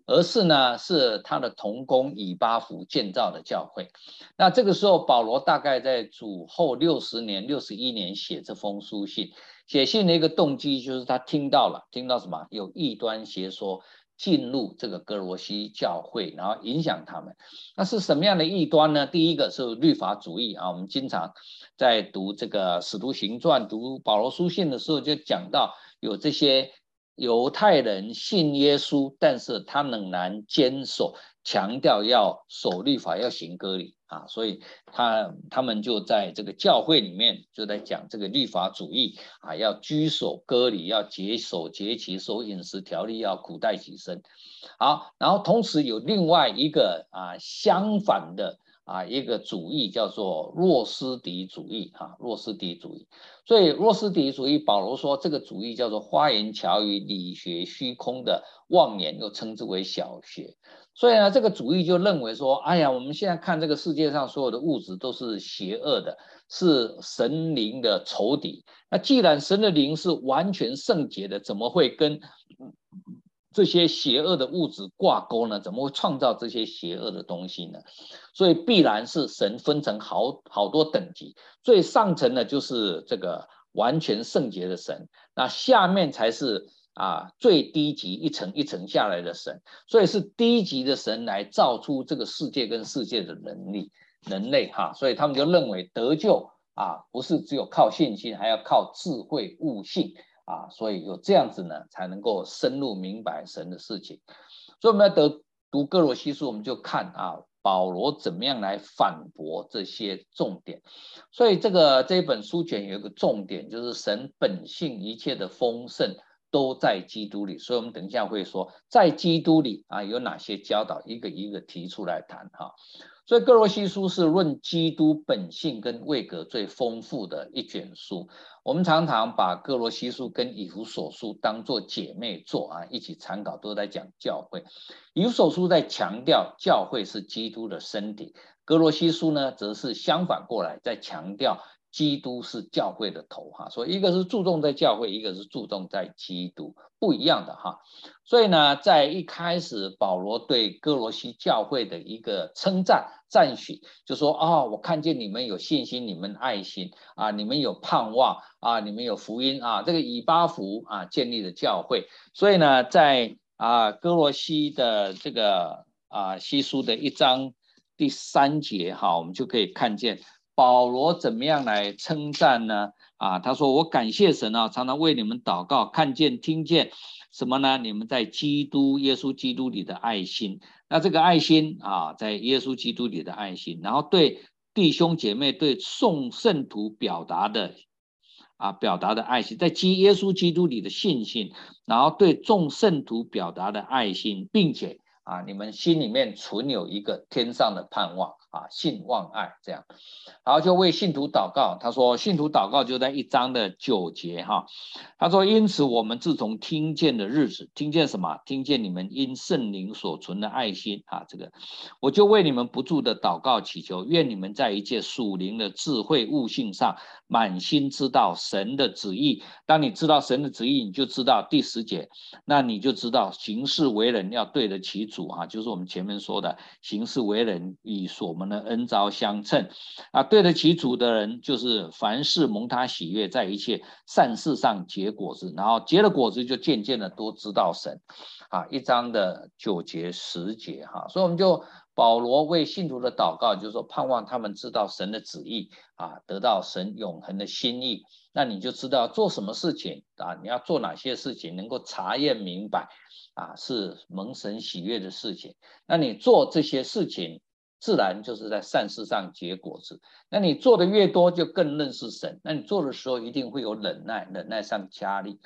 而是呢是他的同工以巴弗建造的教会。那这个时候保罗大概在主后六十年、六十一年写这封书信。写信的一个动机就是他听到了，听到什么？有异端邪说进入这个哥罗西教会，然后影响他们。那是什么样的异端呢？第一个是律法主义啊，我们经常在读这个使徒行传、读保罗书信的时候就讲到有这些犹太人信耶稣，但是他仍然坚守，强调要守律法，要行割礼啊，所以他他们就在这个教会里面就在讲这个律法主义啊，要居守割礼，要节守节期，守饮食条例，要苦待己身。好，然后同时有另外一个啊相反的啊一个主义叫做诺斯底主义啊，诺斯底主义。所以诺斯底主义，保罗说这个主义叫做花言巧语、理学虚空的妄言，又称之为小学。所以呢，这个主义就认为说，哎呀，我们现在看这个世界上所有的物质都是邪恶的，是神灵的仇敌。那既然神的灵是完全圣洁的，怎么会跟这些邪恶的物质挂钩呢？怎么会创造这些邪恶的东西呢？所以必然是神分成好好多等级，最上层的就是这个完全圣洁的神，那下面才是啊最低级一层一层下来的神，所以是低级的神来造出这个世界跟世界的能力人类哈，所以他们就认为得救啊不是只有靠信心，还要靠智慧悟性。啊，所以有这样子呢，才能够深入明白神的事情。所以我们要得读哥罗西书，我们就看啊，保罗怎么样来反驳这些重点。所以这个这本书卷有一个重点，就是神本性一切的丰盛都在基督里。所以我们等一下会说，在基督里啊有哪些教导，一个一个提出来谈哈。所以哥罗西书是论基督本性跟位格最丰富的一卷书。我们常常把哥罗西书跟以弗所书当作姐妹作啊，一起参考，都在讲教会。以弗所书在强调教会是基督的身体，哥罗西书呢则是相反过来，在强调基督是教会的头哈，所以一个是注重在教会，一个是注重在基督，不一样的哈。所以呢，在一开始保罗对哥罗西教会的一个称赞赞许，就说哦，我看见你们有信心，你们爱心啊，你们有盼望啊，你们有福音啊，这个以巴弗啊建立的教会。所以呢，在啊哥罗西的这个啊西书的一章第三节哈，我们就可以看见保罗怎么样来称赞呢？啊，他说我感谢神啊，常常为你们祷告，看见听见什么呢？你们在基督耶稣基督里的爱心。那这个爱心啊，在耶稣基督里的爱心，然后对弟兄姐妹、对众圣徒表达的啊，表达的爱心，在基耶稣基督里的信心，然后对众圣徒表达的爱心，并且啊，你们心里面存有一个天上的盼望啊，信望爱这样，然后就为信徒祷告。他说，信徒祷告就在一章的九节哈。他说，因此我们自从听见的日子，听见什么？听见你们因圣灵所存的爱心啊，这个我就为你们不住的祷告祈求，愿你们在一切属灵的智慧悟性上，满心知道神的旨意。当你知道神的旨意，你就知道第十节，那你就知道行事为人要对得起主啊，就是我们前面说的行事为人与所蒙的恩召相称啊，对得起主的人，就是凡事蒙他喜悦，在一切善事上结果子，然后结了果子就渐渐的都知道神啊。一章的九节十节哈，所以我们就保罗为信徒的祷告，就是说盼望他们知道神的旨意啊，得到神永恒的心意。那你就知道做什么事情啊，你要做哪些事情能够查验明白啊，是蒙神喜悦的事情。那你做这些事情，自然就是在善事上结果子。那你做的越多，就更认识神。那你做的时候一定会有忍耐，忍耐上加力。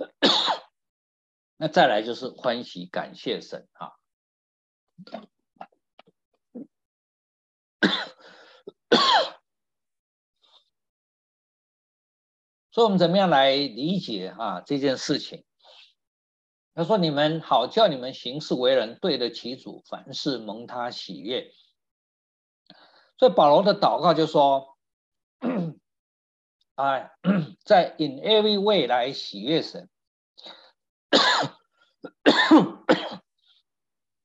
那再来就是欢喜感谢神啊。所以我们怎么样来理解啊这件事情？他说：“你们好，叫你们行事为人对得起主，凡事蒙他喜悦。”所以保罗的祷告就说：“哎，在 in every way 来喜悦神。”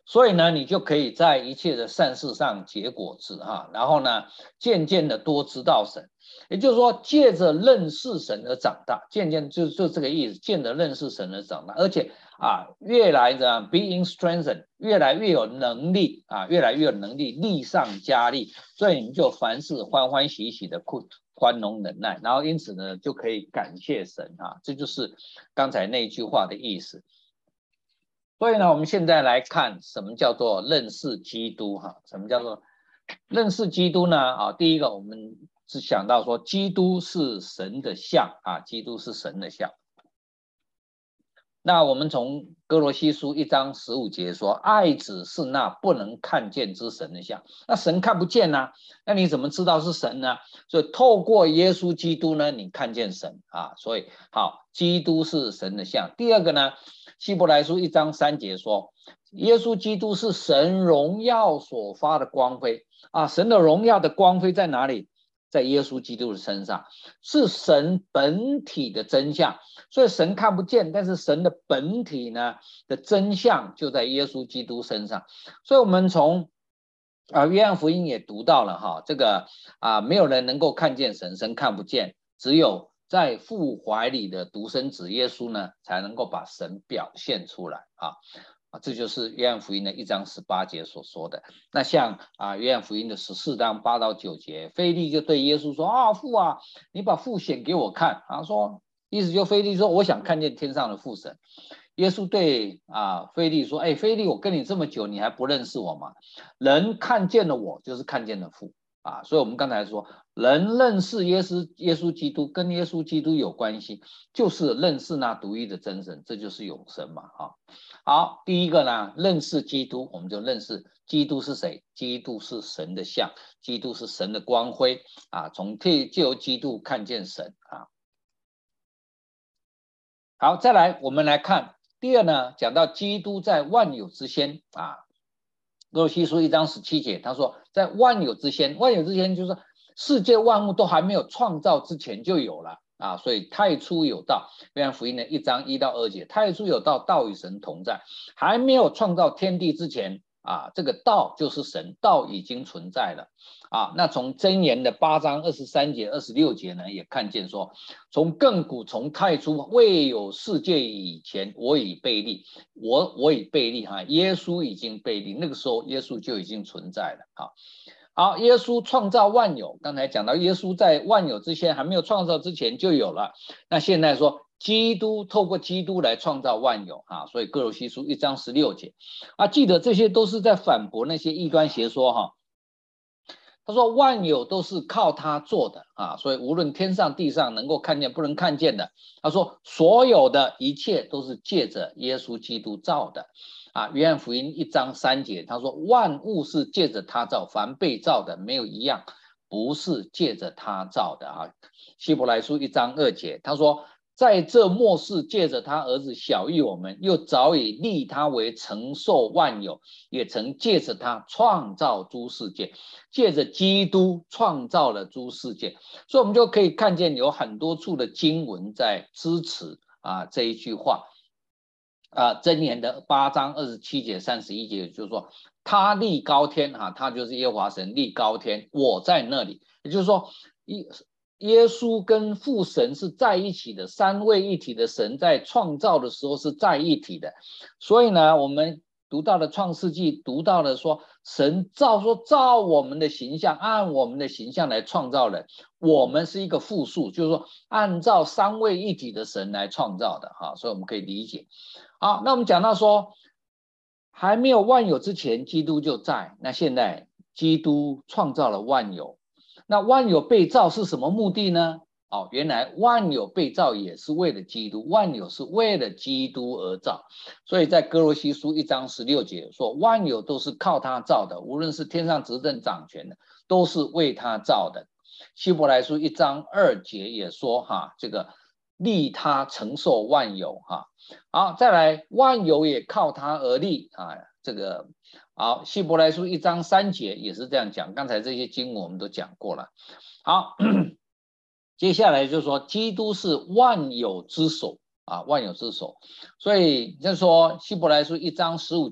所以呢，你就可以在一切的善事上结果子哈，然后呢，渐渐的多知道神，也就是说，借着认识神而长大，渐渐就就这个意思，借着认识神而长大，而且啊，越来的 being strengthened， 越来越有能力啊，越来越有能力，力上加力，所以你就凡事欢欢喜喜的宽容忍耐，然后因此呢，就可以感谢神啊，这就是刚才那句话的意思。所以呢，我们现在来看什么叫做认识基督哈？什么叫做认识基督呢？啊，第一个我们是想到说，基督是神的像啊，基督是神的像。那我们从哥罗西书一章十五节说，爱子是那不能看见之神的像。那神看不见啊，那你怎么知道是神呢？所以透过耶稣基督呢，你看见神啊。所以好，基督是神的像。第二个呢，希伯来书一章三节说，耶稣基督是神荣耀所发的光辉啊。神的荣耀的光辉在哪里？在耶稣基督的身上，是神本体的真相。所以神看不见，但是神的本体呢的真相就在耶稣基督身上。所以我们从啊约翰福音也读到了哈，这个啊没有人能够看见神，神看不见，只有在父怀里的独生子耶稣呢，才能够把神表现出来啊。啊，这就是约翰福音的一章十八节所说的。那像啊，约翰福音的十四章八到九节，腓利就对耶稣说：“啊，父啊，你把父显给我看。”啊，说意思就腓利说：“我想看见天上的父神。”耶稣对啊腓利说：“哎，腓利，我跟你这么久，你还不认识我吗？人看见了我，就是看见了父啊。”所以，我们刚才说，人认识耶稣，耶稣基督跟耶稣基督有关系，就是认识那独一的真神，这就是永生嘛啊。好，第一个呢，认识基督，我们就认识基督是谁？基督是神的像，基督是神的光辉啊，从借由基督看见神啊。好，再来我们来看第二呢，讲到基督在万有之先啊，哥罗西书一章十七节，他说在万有之先，万有之先就是世界万物都还没有创造之前就有了。啊，所以太初有道，约翰福音的一章一到二节，太初有道，道与神同在，还没有创造天地之前啊，这个道就是神，道已经存在了啊。那从箴言的八章二十三节、二十六节呢，也看见说，从亘古从太初未有世界以前，我已被立，我我已被立哈，耶稣已经被立，那个时候耶稣就已经存在了啊。好，耶稣创造万有，刚才讲到耶稣在万有之前还没有创造之前就有了。那现在说基督透过基督来创造万有啊，所以哥罗西书一章十六节啊，记得这些都是在反驳那些异端邪说哈。他说万有都是靠他做的啊，所以无论天上地上能够看见不能看见的，他说所有的一切都是借着耶稣基督造的。啊，约翰福音一章三节，他说万物是借着他造，凡被造的没有一样不是借着他造的啊。希伯来书一章二节，他说在这末世借着他儿子晓谕我们，又早已立他为承受万有，也曾借着他创造诸世界，借着基督创造了诸世界。所以我们就可以看见有很多处的经文在支持啊这一句话。啊，箴言的八章二十七节、三十一节，就是说他立高天啊，他就是耶和华神立高天，我在那里，也就是说，耶稣跟父神是在一起的，三位一体的神在创造的时候是在一体的，所以呢，我们读到了创世纪，读到了说神造说照我们的形象，按我们的形象来创造人，我们是一个复数，就是说按照三位一体的神来创造的哈，所以我们可以理解。好，那我们讲到说，还没有万有之前，基督就在。那现在基督创造了万有，那万有被造是什么目的呢？哦，原来万有被造也是为了基督，万有是为了基督而造。所以在哥罗西书一章十六节说，万有都是靠他造的，无论是天上执政掌权的，都是为他造的。希伯来书一章二节也说哈，这个立他承受万有哈。好，再来，万有也靠他而立啊。这个好，希伯来书一章三节也是这样讲。刚才这些经文我们都讲过了。好，接下来就是说，基督是万有之首啊，万有之首。所以就是说，希伯来书一章十五节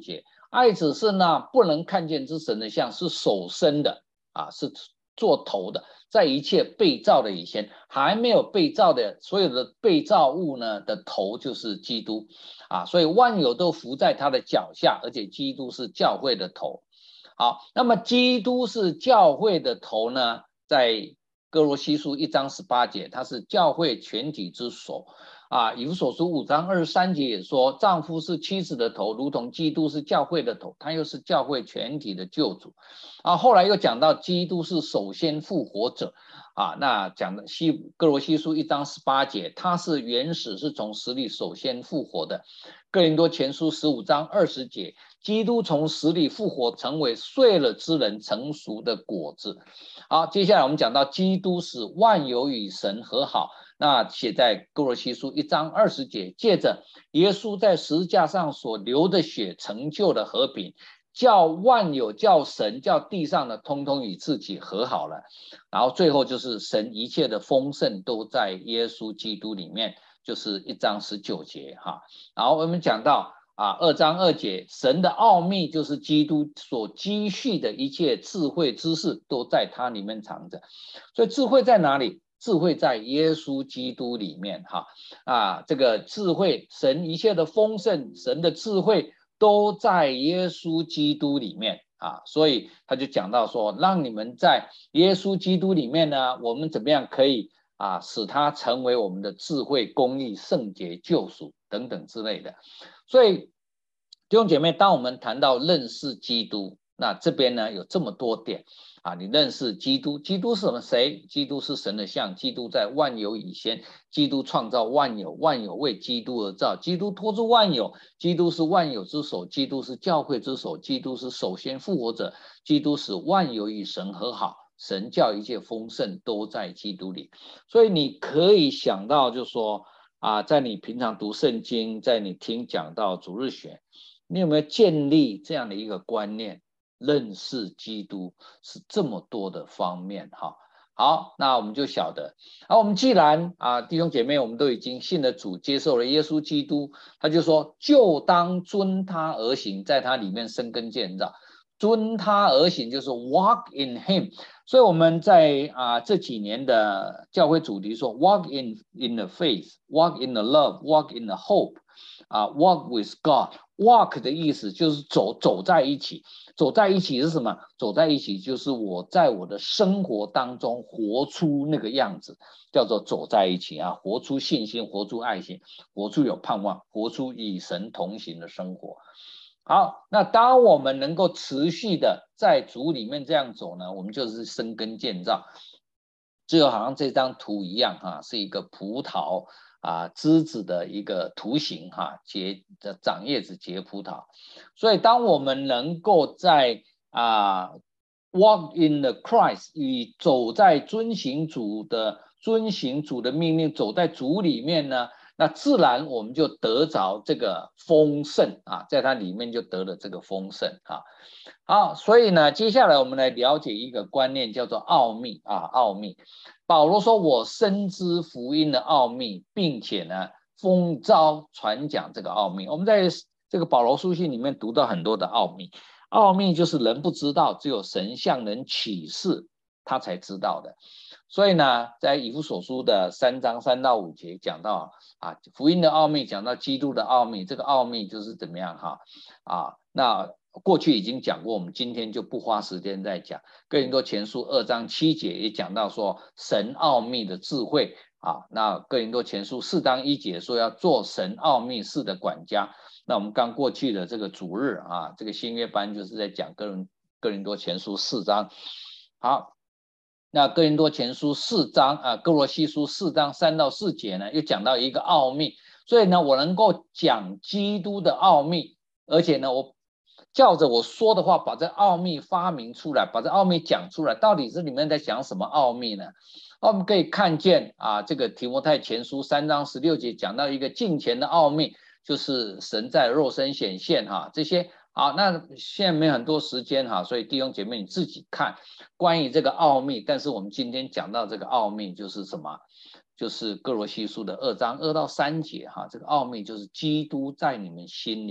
爱子是那不能看见之神的像，是首生的啊，是做头的，在一切被造的以前，还没有被造的所有的被造物呢的头就是基督啊，所以万有都伏在他的脚下，而且基督是教会的头。好，那么基督是教会的头呢，在哥罗西书一章十八节，他是教会全体之首啊。以弗所书五章二十三节也说，丈夫是妻子的头，如同基督是教会的头，他又是教会全体的救主啊。后来又讲到基督是首先复活者啊，那讲的西哥罗西书一章十八节，他是原始，是从死里首先复活的。哥林多前书十五章二十节，基督从死里复活，成为睡了之人成熟的果子。好，接下来我们讲到基督使万有与神和好，那写在哥罗西书一章二十节，借着耶稣在十字架上所流的血成就的和平，叫万有，叫神，叫地上的通通与自己和好了。然后最后就是神一切的丰盛都在耶稣基督里面，就是一章十九节哈。然后我们讲到啊，二章二节，神的奥秘就是基督所积蓄的一切智慧知识都在他里面藏着。所以智慧在哪里？智慧在耶稣基督里面哈啊，这个智慧，神一切的丰盛，神的智慧都在耶稣基督里面啊。所以他就讲到说，让你们在耶稣基督里面呢，我们怎么样可以啊，使他成为我们的智慧、公义、圣洁、救赎等等之类的。所以弟兄姐妹，当我们谈到认识基督，那这边呢有这么多点啊，你认识基督，基督是什么？谁？基督是神的像，基督在万有以先，基督创造万有，万有为基督而造，基督托住万有，基督是万有之首，基督是教会之首，基督是首先复活者，基督使万有与神和好，神叫一切丰盛都在基督里。所以你可以想到，就是说啊，在你平常读圣经，在你听讲道、主日学，你有没有建立这样的一个观念？认识基督是这么多的方面哈。好，那我们就晓得，啊，我们既然啊弟兄姐妹，我们都已经信了主，接受了耶稣基督，他就说，就当遵他而行，在他里面生根建造。遵他而行就是 walk in him， 所以我们在啊这几年的教会主题说 walk in in the faith， walk in the love， walk in the hope， 啊 walk with God。walk 的意思就是走走在一起，走在一起是什么？走在一起就是我在我的生活当中活出那个样子，叫做走在一起啊，活出信心，活出爱心，活出有盼望，活出与神同行的生活。好，那当我们能够持续的在主里面这样走呢，我们就是生根建造。就好像这张图一样哈，是一个葡萄啊枝子的一个图形哈，结的长叶子结葡萄。所以当我们能够在啊 walk in the Christ， 与走在遵行主的遵行主的命令，走在主里面呢，那自然我们就得着这个丰盛啊，在它里面就得了这个丰盛啊。好，所以呢，接下来我们来了解一个观念，叫做奥秘啊，奥秘。保罗说：“我深知福音的奥秘，并且呢，奉召传讲这个奥秘。”我们在这个保罗书信里面读到很多的奥秘，奥秘就是人不知道，只有神向人启示，他才知道的。所以呢，在以弗所书的三章三到五节讲到啊，福音的奥秘，讲到基督的奥秘，这个奥秘就是怎么样哈啊？那过去已经讲过，我们今天就不花时间再讲。哥林多前书二章七节也讲到说神奥秘的智慧啊。那哥林多前书四章一节说要做神奥秘事的管家。那我们刚过去的这个主日啊，这个新约班就是在讲哥林哥林多前书四章。好。那哥林多前书四章啊，哥罗西书四章三到四节呢，又讲到一个奥秘，所以呢，我能够讲基督的奥秘，而且呢，我照着我说的话，把这奥秘发明出来，把这奥秘讲出来，到底是你们在讲什么奥秘呢？我们可以看见啊，这个提摩太前书三章十六节讲到一个敬虔的奥秘，就是神在肉身显现哈，这些。好，那现在没很多时间哈，所以弟兄姐妹你自己看关于这个奥秘。但是我们今天讲到这个奥秘就是什么？就是哥罗西书的二章二到三节哈，这个奥秘就是基督在你们心里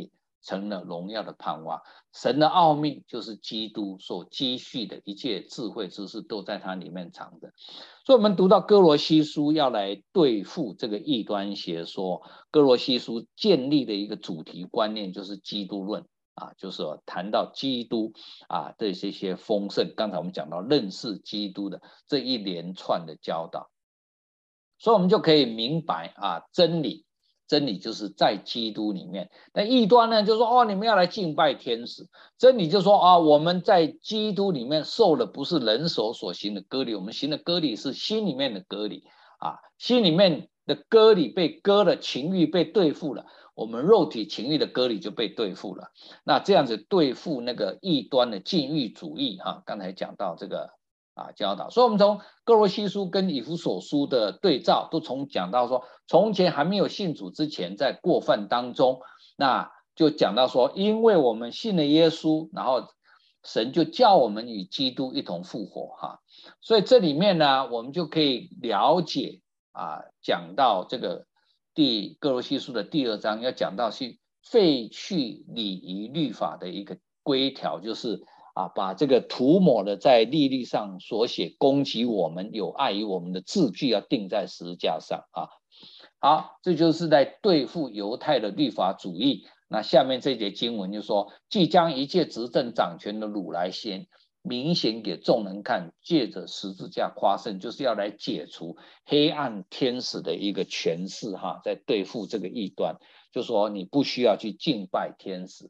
成了荣耀的盼望。神的奥秘就是基督所积蓄的一切智慧知识都在它里面藏着。所以我们读到哥罗西书要来对付这个异端邪说，哥罗西书建立的一个主题观念就是基督论啊，就是谈到基督啊的这些丰盛，刚才我们讲到认识基督的这一连串的教导，所以我们就可以明白啊，真理，真理就是在基督里面。那异端呢，就说哦，你们要来敬拜天使。真理就说啊，我们在基督里面受的不是人手所行的割礼，我们行的割礼是心里面的割礼啊，心里面的割礼被割了，情欲被对付了。我们肉体情欲的割礼就被对付了，那这样子对付那个异端的禁欲主义哈、啊，刚才讲到这个啊教导，所以我们从哥罗西书跟以弗所书的对照，都从讲到说，从前还没有信主之前，在过犯当中，那就讲到说，因为我们信了耶稣，然后神就叫我们与基督一同复活哈、啊，所以这里面呢，我们就可以了解啊，讲到这个。第哥罗西书的第二章要讲到是废去礼仪律法的一个规条，就是啊把这个涂抹的在律例上所写攻击我们有碍于我们的字句要钉在十字架上啊。好，这就是在对付犹太的律法主义。那下面这节经文就说，即将一切执政掌权的掳来先。明显给众人看，借着十字架夸胜，就是要来解除黑暗天使的一个权势哈，在对付这个异端，就说你不需要去敬拜天使。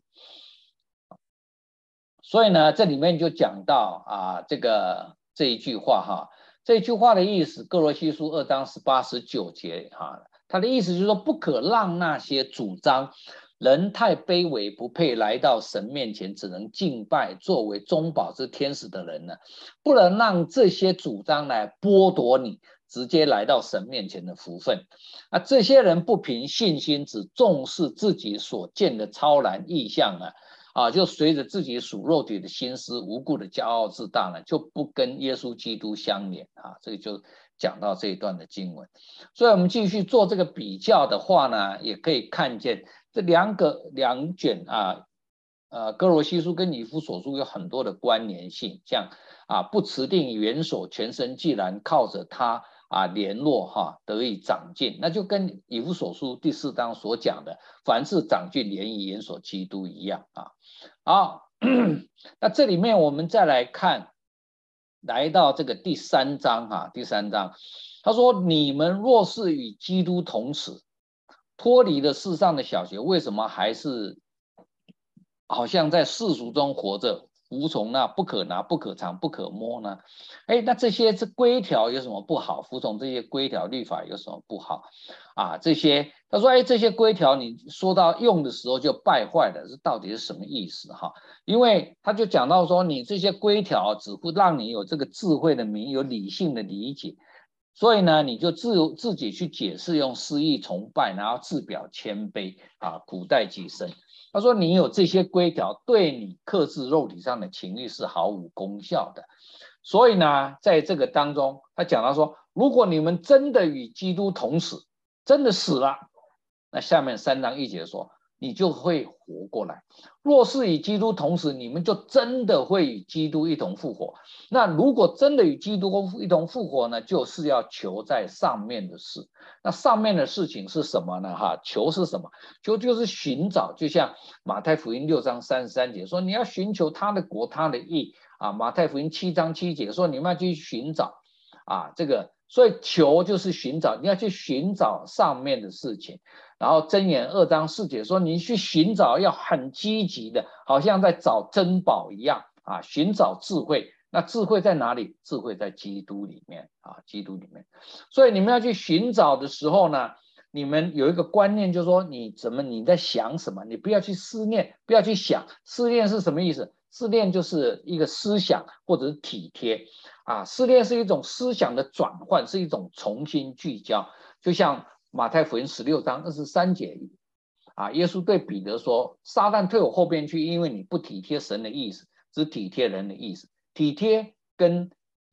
所以呢，这里面就讲到啊，这个这一句话哈，这一句话的意思，哥罗西书二章十八十九节哈，他的意思就是说，不可让那些主张人太卑微，不配来到神面前，只能敬拜作为中保之天使的人呢，不能让这些主张来剥夺你直接来到神面前的福分。啊，这些人不凭信心，只重视自己所见的超然异象啊，啊，就随着自己属肉体的心思，无故的骄傲自大呢，就不跟耶稣基督相连啊。这个就讲到这一段的经文。所以我们继续做这个比较的话呢，也可以看见。这两个两卷啊，呃，哥罗西书跟以弗所书有很多的关联性，像啊，不持定元首全身既然靠着他啊联络哈，得以长进，那就跟以弗所书第四章所讲的，凡是长进联谊元首基督一样啊。好，那这里面我们再来看，来到这个第三章哈、啊，第三章，他说：你们若是与基督同死。脱离了世上的小节，为什么还是好像在世俗中活着，服从那不可拿、不可藏、不可摸呢？哎，那这些这规条有什么不好？服从这些规条律法有什么不好？啊，这些他说，哎，这些规条你说到用的时候就败坏了，这到底是什么意思？哈，因为他就讲到说，你这些规条只会让你有这个智慧的明，有理性的理解。所以呢，你就自自己去解释，用私意崇拜，然后自表谦卑啊，苦待己身。他说，你有这些规条，对你克制肉体上的情欲是毫无功效的。所以呢，在这个当中，他讲到说，如果你们真的与基督同死，真的死了，那下面三章一节说，你就会活过来。若是与基督同死，你们就真的会与基督一同复活。那如果真的与基督一同复活呢，就是要求在上面的事。那上面的事情是什么呢？哈，求是什么？求就是寻找，就像马太福音六章三十三节说，你要寻求他的国，他的义啊。马太福音七章七节说，你们要去寻找啊，这个，所以求就是寻找，你要去寻找上面的事情。然后箴言二章四节说，你去寻找要很积极的，好像在找珍宝一样啊，寻找智慧。那智慧在哪里？智慧在基督里面啊，基督里面。所以你们要去寻找的时候呢，你们有一个观念，就是说你怎么你在想什么，你不要去思念，不要去想。思念是什么意思？思念就是一个思想或者是体贴啊，思念是一种思想的转换，是一种重新聚焦，就像马太福音十六章二十三节啊，耶稣对彼得说：“撒旦退我后边去，因为你不体贴神的意思，只体贴人的意思。体贴跟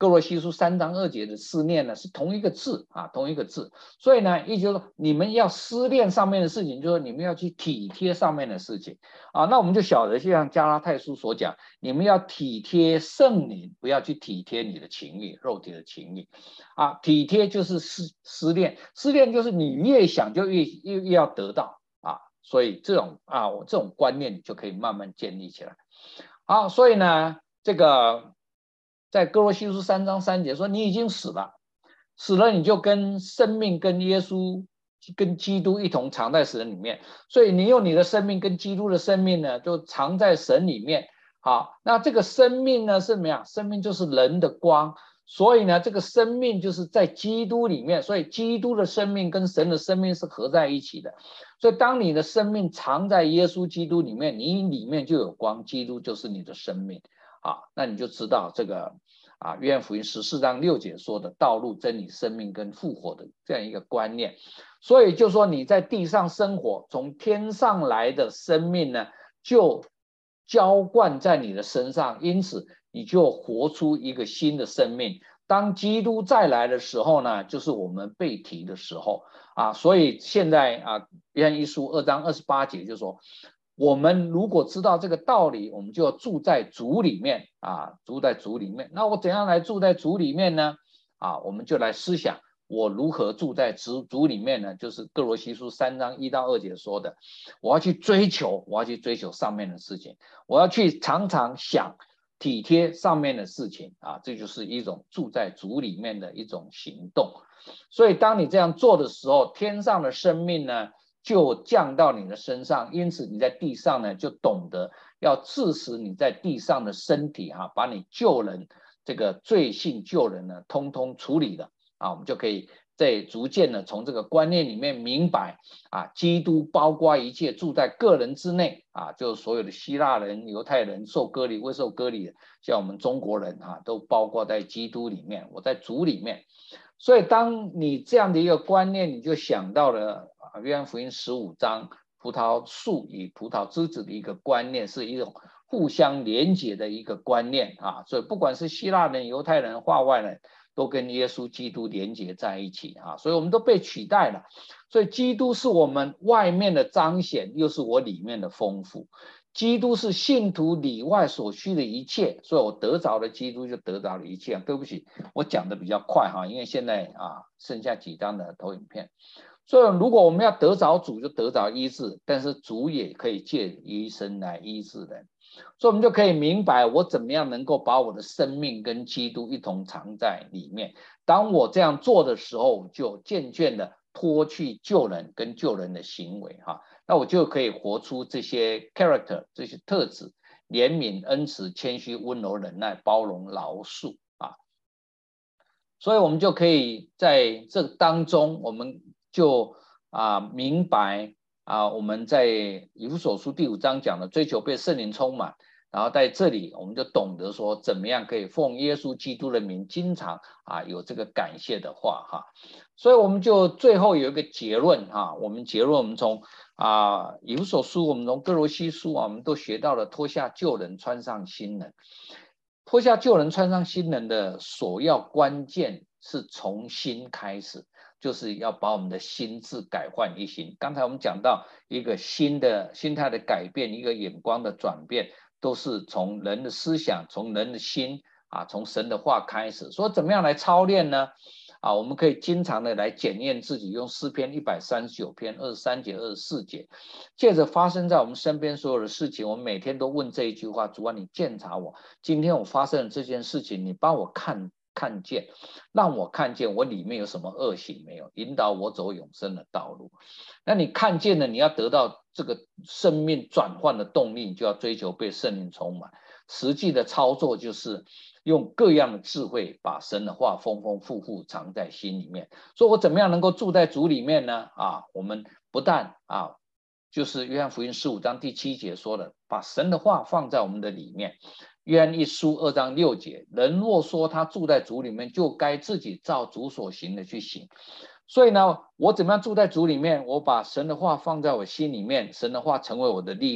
哥罗西书三章二节的思念呢，是同一个字啊，同一个字。所以呢，意思就是说，你们要思念上面的事情，就是说你们要去体贴上面的事情啊。那我们就晓得，就像加拉太书所讲，你们要体贴圣灵，不要去体贴你的情欲，肉体的情欲啊。体贴就是思思念，思念就是你越想就越越越要得到啊。所以这种啊，我这种观念就可以慢慢建立起来。好，所以呢，这个在哥罗西书三章三节说，你已经死了，死了你就跟生命跟耶稣跟基督一同藏在神里面，所以你用你的生命跟基督的生命呢，就藏在神里面。好，那这个生命呢是什么样？生命就是人的光，所以呢，这个生命就是在基督里面，所以基督的生命跟神的生命是合在一起的。所以当你的生命藏在耶稣基督里面，你里面就有光，基督就是你的生命啊。那你就知道这个啊，约翰福音十四章六节说的道路、真理、生命跟复活的这样一个观念。所以就说你在地上生活，从天上来的生命呢，就浇灌在你的身上，因此你就活出一个新的生命。当基督再来的时候呢，就是我们被提的时候啊。所以现在啊，约翰一书二章二十八节就说，我们如果知道这个道理，我们就要住在主里面啊，住在主里面。那我怎样来住在主里面呢？啊，我们就来思想我如何住在主主里面呢？就是哥罗西书三章一到二节说的，我要去追求，我要去追求上面的事情，我要去常常想体贴上面的事情啊，这就是一种住在主里面的一种行动。所以当你这样做的时候，天上的生命呢就降到你的身上，因此你在地上呢就懂得要致死你在地上的身体哈、啊，把你救人这个罪性救人呢通通处理了啊，我们就可以在逐渐的从这个观念里面明白啊，基督包括一切，住在个人之内啊，就是所有的希腊人、犹太人受割礼、未受割礼的，像我们中国人啊，都包括在基督里面，我在主里面。所以当你这样的一个观念，你就想到了啊，约翰福音十五章葡萄树与葡萄枝子的一个观念，是一种互相连结的一个观念啊。所以不管是希腊人、犹太人、化外人，都跟耶稣基督连结在一起啊，所以我们都被取代了。所以基督是我们外面的彰显，又是我里面的丰富。基督是信徒里外所需的一切，所以我得着了基督就得着了一切。对不起，我讲的比较快哈，因为现在啊剩下几张的投影片。所以如果我们要得着主，就得着医治，但是主也可以借医生来医治人。所以我们就可以明白，我怎么样能够把我的生命跟基督一同藏在里面。当我这样做的时候，就渐渐的脱去救人跟救人的行为哈，那我就可以活出这些 character 这些特质：怜悯、恩慈、谦虚、温柔、忍耐、包容、饶恕啊。所以我们就可以在这当中，我们就啊明白。啊，我们在以弗所书第五章讲的追求被圣灵充满，然后在这里我们就懂得说怎么样可以奉耶稣基督的名经常啊有这个感谢的话哈。所以我们就最后有一个结论哈，我们结论我们从啊以弗所书，我们从哥罗西书啊，我们都学到了脱下旧人穿上新人。脱下旧人穿上新人的首要关键是从新开始，就是要把我们的心智改换一新。刚才我们讲到一个新的心态的改变，一个眼光的转变，都是从人的思想，从人的心啊，从神的话开始。说怎么样来操练呢？啊，我们可以经常的来检验自己，用诗篇一百三十九篇二十三节、二十四节，借着发生在我们身边所有的事情，我们每天都问这一句话：主啊，你鉴察我，今天我发生了这件事情，你帮我看看见，让我看见我里面有什么恶行没有，引导我走永生的道路。那你看见了，你要得到这个生命转换的动力，你就要追求被圣灵充满。实际的操作就是用各样的智慧，把神的话丰丰富富藏在心里面。所以我怎么样能够住在主里面呢？啊，我们不但啊，就是约翰福音十五章第七节说的，把神的话放在我们的里面。约翰一书二章六节，人若说他住在主里面，就该自己照主所行的去行。所以呢，我怎么样住在主里面？我把神的话放在我心里面，神的话成为我的力量，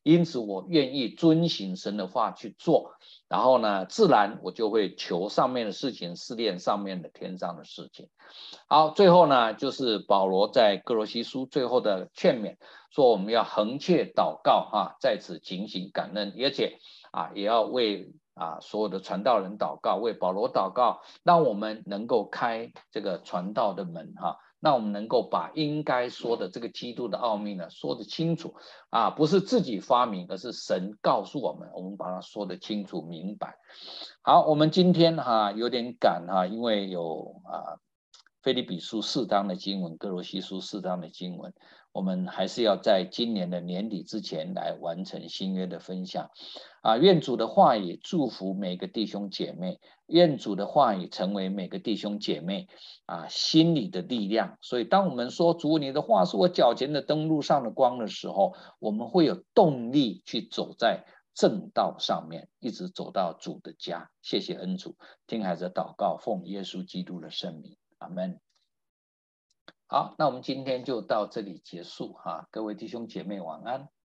因此我愿意遵行神的话去做，然后呢，自然我就会求上面的事情，试炼上面的天上的事情。好，最后呢，就是保罗在哥罗西书最后的劝勉，说我们要恒切祷告哈，在此警醒感恩，而且啊也要为啊所有的传道人祷告，为保罗祷告，让我们能够开这个传道的门哈。那我们能够把应该说的这个基督的奥秘呢说得清楚啊，不是自己发明，而是神告诉我们，我们把它说得清楚明白。好，我们今天哈、啊、有点赶哈、啊，因为有啊腓立比书四章的经文，哥罗西书四章的经文，我们还是要在今年的年底之前来完成新约的分享。啊，愿主的话语祝福每个弟兄姐妹，愿主的话语成为每个弟兄姐妹啊心里的力量。所以，当我们说主你的话是我脚前的灯，路上的光的时候，我们会有动力去走在正道上面，一直走到主的家。谢谢恩主，听孩子祷告，奉耶稣基督的圣名，阿们。好，那我们今天就到这里结束哈，各位弟兄姐妹晚安。